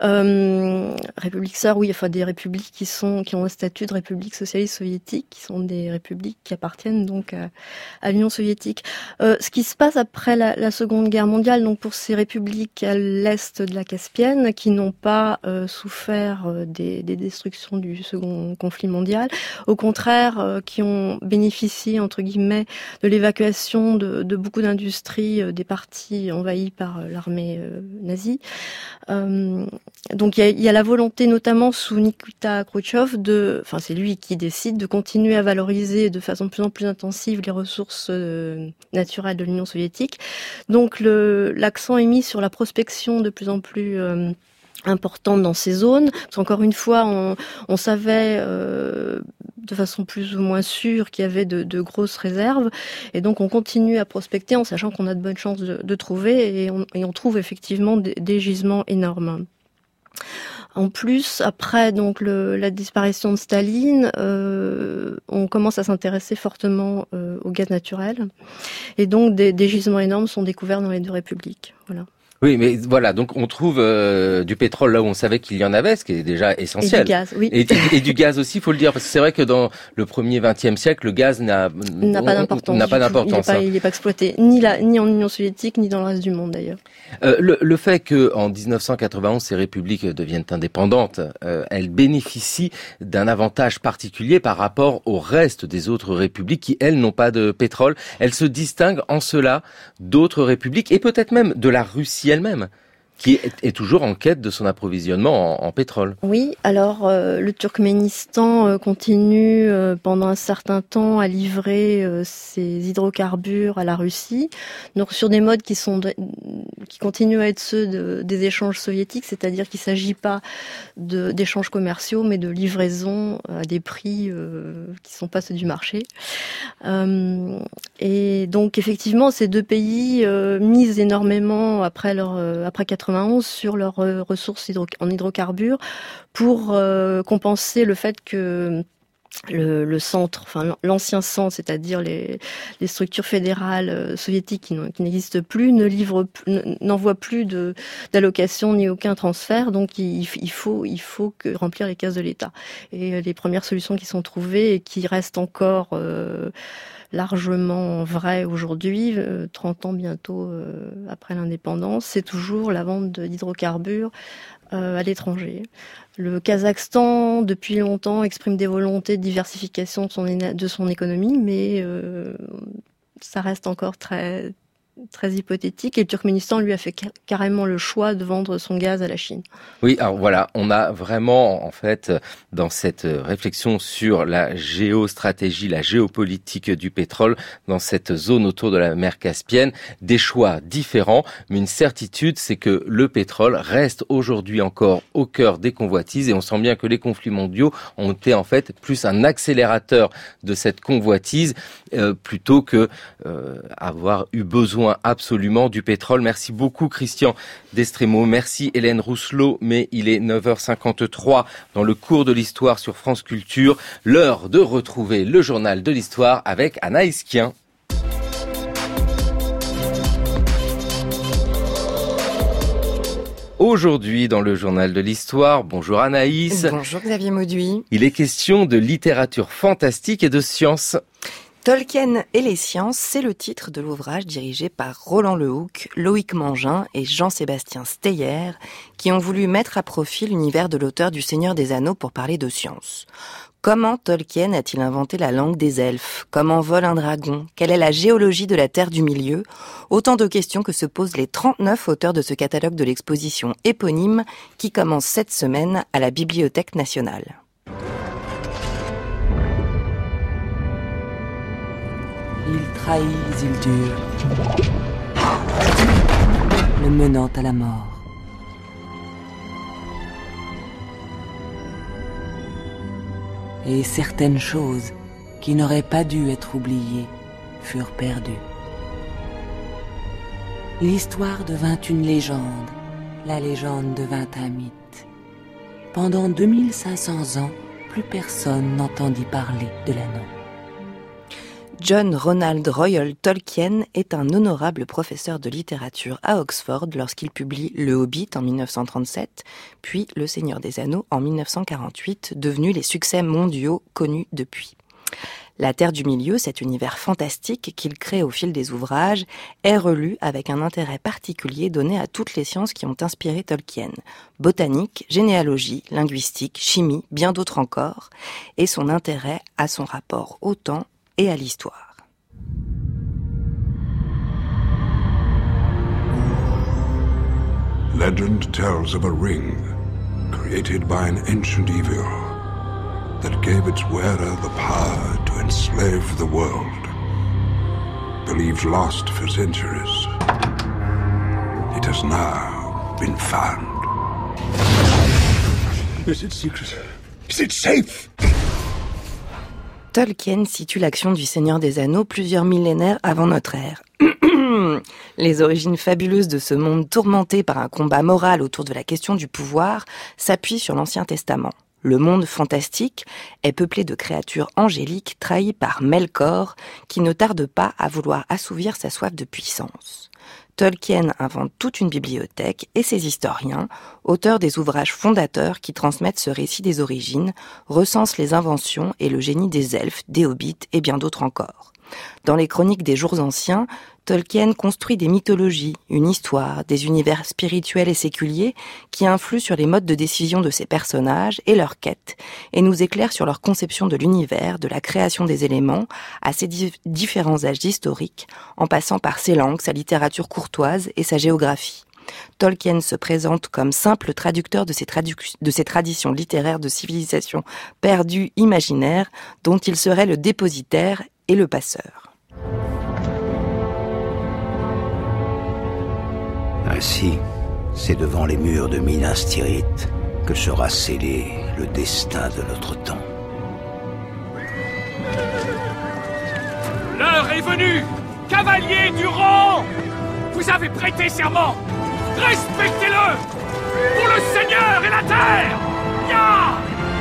Euh, république sœur, oui, enfin des républiques qui sont qui ont un statut de république socialiste soviétique, qui sont des républiques qui appartiennent donc à, à l'Union soviétique. Euh, ce qui se passe après la, la Seconde Guerre mondiale, donc pour ces républiques à l'est de la Caspienne, qui n'ont pas euh, souffert euh, des, des destructions du Second conflit mondial, au contraire, euh, qui ont bénéficié entre guillemets de l'évacuation de, de beaucoup d'industries des parties envahies par l'armée euh, nazie. Euh, donc il y a, y a la volonté, notamment sous Nikita Khrouchtchev, de, enfin c'est lui qui décide de continuer à valoriser de façon de plus en plus intensive les ressources euh, naturelles de l'Union soviétique. Donc le, l'accent est mis sur la prospection de plus en plus euh, importante dans ces zones. Parce qu'encore une fois, on, on savait euh, de façon plus ou moins sûre qu'il y avait de, de grosses réserves. Et donc, on continue à prospecter en sachant qu'on a de bonnes chances de, de trouver. Et on, et on trouve effectivement des, des gisements énormes. En plus, après donc le, la disparition de Staline, euh, on commence à s'intéresser fortement euh, au gaz naturel. Et donc, des, des gisements énormes sont découverts dans les deux républiques. Voilà. Oui, mais voilà, donc on trouve euh, du pétrole là où on savait qu'il y en avait, ce qui est déjà essentiel. Et du gaz, oui. Et, et, et du gaz aussi, faut le dire, parce que c'est vrai que dans le premier vingtième siècle, le gaz n'a, n'a pas d'importance. N'a pas d'importance. Il n'est pas, hein. pas exploité, ni, là, ni en Union soviétique, ni dans le reste du monde d'ailleurs. Euh, le, le fait que en dix-neuf cent quatre-vingt-onze, ces républiques deviennent indépendantes, euh, elles bénéficient d'un avantage particulier par rapport au reste des autres républiques qui, elles, n'ont pas de pétrole. Elles se distinguent en cela d'autres républiques et peut-être même de la Russie elle-même, qui est, est toujours en quête de son approvisionnement en, en pétrole. Oui, alors euh, le Turkménistan euh, continue euh, pendant un certain temps à livrer euh, ses hydrocarbures à la Russie, donc sur des modes qui sont de, qui continuent à être ceux de, des échanges soviétiques, c'est-à-dire qu'il ne s'agit pas de, d'échanges commerciaux, mais de livraison à des prix euh, qui ne sont pas ceux du marché. Euh, et donc effectivement, ces deux pays euh, misent énormément après leur euh, après quatre-vingt-onze sur leurs euh, ressources hydro- en hydrocarbures pour euh, compenser le fait que le, le centre, enfin l'ancien centre, c'est-à-dire les, les structures fédérales euh, soviétiques qui, qui n'existent plus, ne livrent, n'envoient plus de, d'allocation ni aucun transfert, donc il, il faut, il faut que remplir les caisses de l'État. Et les premières solutions qui sont trouvées et qui restent encore euh, largement vraies aujourd'hui, euh, trente ans bientôt euh, après l'indépendance, c'est toujours la vente d'hydrocarbures euh, à l'étranger. Le Kazakhstan, depuis longtemps, exprime des volontés de diversification de son, de son économie, mais euh, ça reste encore très, très hypothétique. Et le Turkménistan, lui, a fait carrément le choix de vendre son gaz à la Chine. Oui, alors voilà, on a vraiment, en fait, dans cette réflexion sur la géostratégie, la géopolitique du pétrole, dans cette zone autour de la mer Caspienne, des choix différents, mais une certitude, c'est que le pétrole reste aujourd'hui encore au cœur des convoitises, et on sent bien que les conflits mondiaux ont été, en fait, plus un accélérateur de cette convoitise, euh, plutôt que euh, avoir eu besoin absolument du pétrole. Merci beaucoup Christian Destremo, merci Hélène Rousselot, mais il est neuf heures cinquante-trois dans le cours de l'histoire sur France Culture. L'heure de retrouver le journal de l'histoire avec Anaïs Kien. Aujourd'hui, dans le journal de l'histoire, bonjour Anaïs. Bonjour Xavier Mauduit. Il est question de littérature fantastique et de science. Tolkien et les sciences, c'est le titre de l'ouvrage dirigé par Roland Lehoucq, Loïc Mangin et Jean-Sébastien Steyer, qui ont voulu mettre à profit l'univers de l'auteur du Seigneur des Anneaux pour parler de science. Comment Tolkien a-t-il inventé la langue des elfes ? Comment vole un dragon ? Quelle est la géologie de la Terre du Milieu ? Autant de questions que se posent les trente-neuf auteurs de ce catalogue de l'exposition éponyme qui commence cette semaine à la Bibliothèque nationale. Il trahit Isildur, le menant à la mort. Et certaines choses qui n'auraient pas dû être oubliées furent perdues. L'histoire devint une légende, la légende devint un mythe. Pendant deux mille cinq cents ans, plus personne n'entendit parler de l'anneau. John Ronald Royal Tolkien est un honorable professeur de littérature à Oxford lorsqu'il publie Le Hobbit en mille neuf cent trente-sept, puis Le Seigneur des Anneaux en mille neuf cent quarante-huit, devenus les succès mondiaux connus depuis. La Terre du Milieu, cet univers fantastique qu'il crée au fil des ouvrages, est relu avec un intérêt particulier donné à toutes les sciences qui ont inspiré Tolkien. Botanique, généalogie, linguistique, chimie, bien d'autres encore, et son intérêt à son rapport au temps et à l'histoire. Legend tells of a ring created by an ancient evil that gave its wearer the power to enslave the world. Believed lost for centuries, it has now been found. Is it secret? Is it safe? Tolkien situe l'action du Seigneur des Anneaux plusieurs millénaires avant notre ère. Les origines fabuleuses de ce monde tourmenté par un combat moral autour de la question du pouvoir s'appuient sur l'Ancien Testament. Le monde fantastique est peuplé de créatures angéliques trahies par Melkor, qui ne tarde pas à vouloir assouvir sa soif de puissance. Tolkien invente toute une bibliothèque et ses historiens, auteurs des ouvrages fondateurs qui transmettent ce récit des origines, recensent les inventions et le génie des elfes, des hobbits et bien d'autres encore. Dans les chroniques des jours anciens, Tolkien construit des mythologies, une histoire, des univers spirituels et séculiers qui influent sur les modes de décision de ses personnages et leurs quêtes, et nous éclaire sur leur conception de l'univers, de la création des éléments, à ses di- différents âges historiques, en passant par ses langues, sa littérature courtoise et sa géographie. Tolkien se présente comme simple traducteur de ces, tradu- de ces traditions littéraires de civilisations perdues, imaginaires, dont il serait le dépositaire et le passeur. Ainsi, c'est devant les murs de Minas Tirith que sera scellé le destin de notre temps. L'heure est venue! Cavaliers du rang! Vous avez prêté serment! Respectez-le! Pour le Seigneur et la terre! Ya!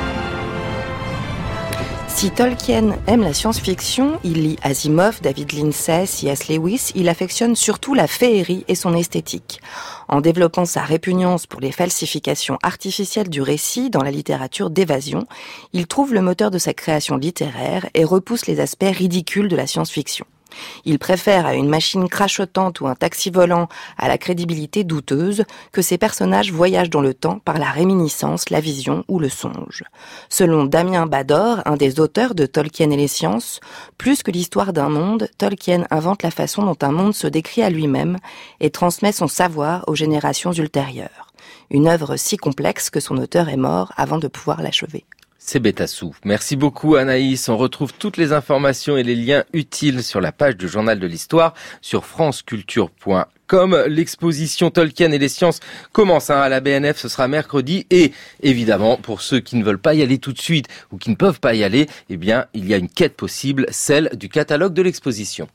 Si Tolkien aime la science-fiction, il lit Asimov, David Lindsay, C S Lewis, il affectionne surtout la féerie et son esthétique. En développant sa répugnance pour les falsifications artificielles du récit dans la littérature d'évasion, il trouve le moteur de sa création littéraire et repousse les aspects ridicules de la science-fiction. Il préfère à une machine crachotante ou un taxi volant à la crédibilité douteuse que ses personnages voyagent dans le temps par la réminiscence, la vision ou le songe. Selon Damien Bador, un des auteurs de Tolkien et les sciences, plus que l'histoire d'un monde, Tolkien invente la façon dont un monde se décrit à lui-même et transmet son savoir aux générations ultérieures. Une œuvre si complexe que son auteur est mort avant de pouvoir l'achever. C'est Bétassou. Merci beaucoup Anaïs. On retrouve toutes les informations et les liens utiles sur la page du Journal de l'Histoire sur franceculture point com. L'exposition Tolkien et les sciences commence hein, à la B N F, ce sera mercredi. Et évidemment, pour ceux qui ne veulent pas y aller tout de suite ou qui ne peuvent pas y aller, eh bien, il y a une quête possible, celle du catalogue de l'exposition.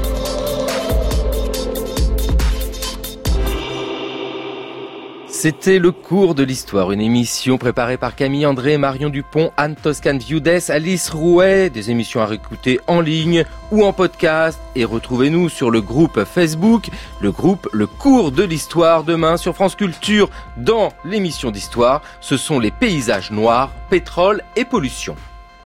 C'était le cours de l'histoire, une émission préparée par Camille André, Marion Dupont, Anne Toscan-Viudès, Alice Rouet, des émissions à réécouter en ligne ou en podcast. Et retrouvez-nous sur le groupe Facebook, le groupe Le Cours de l'Histoire, demain sur France Culture, dans l'émission d'histoire. Ce sont les paysages noirs, pétrole et pollution.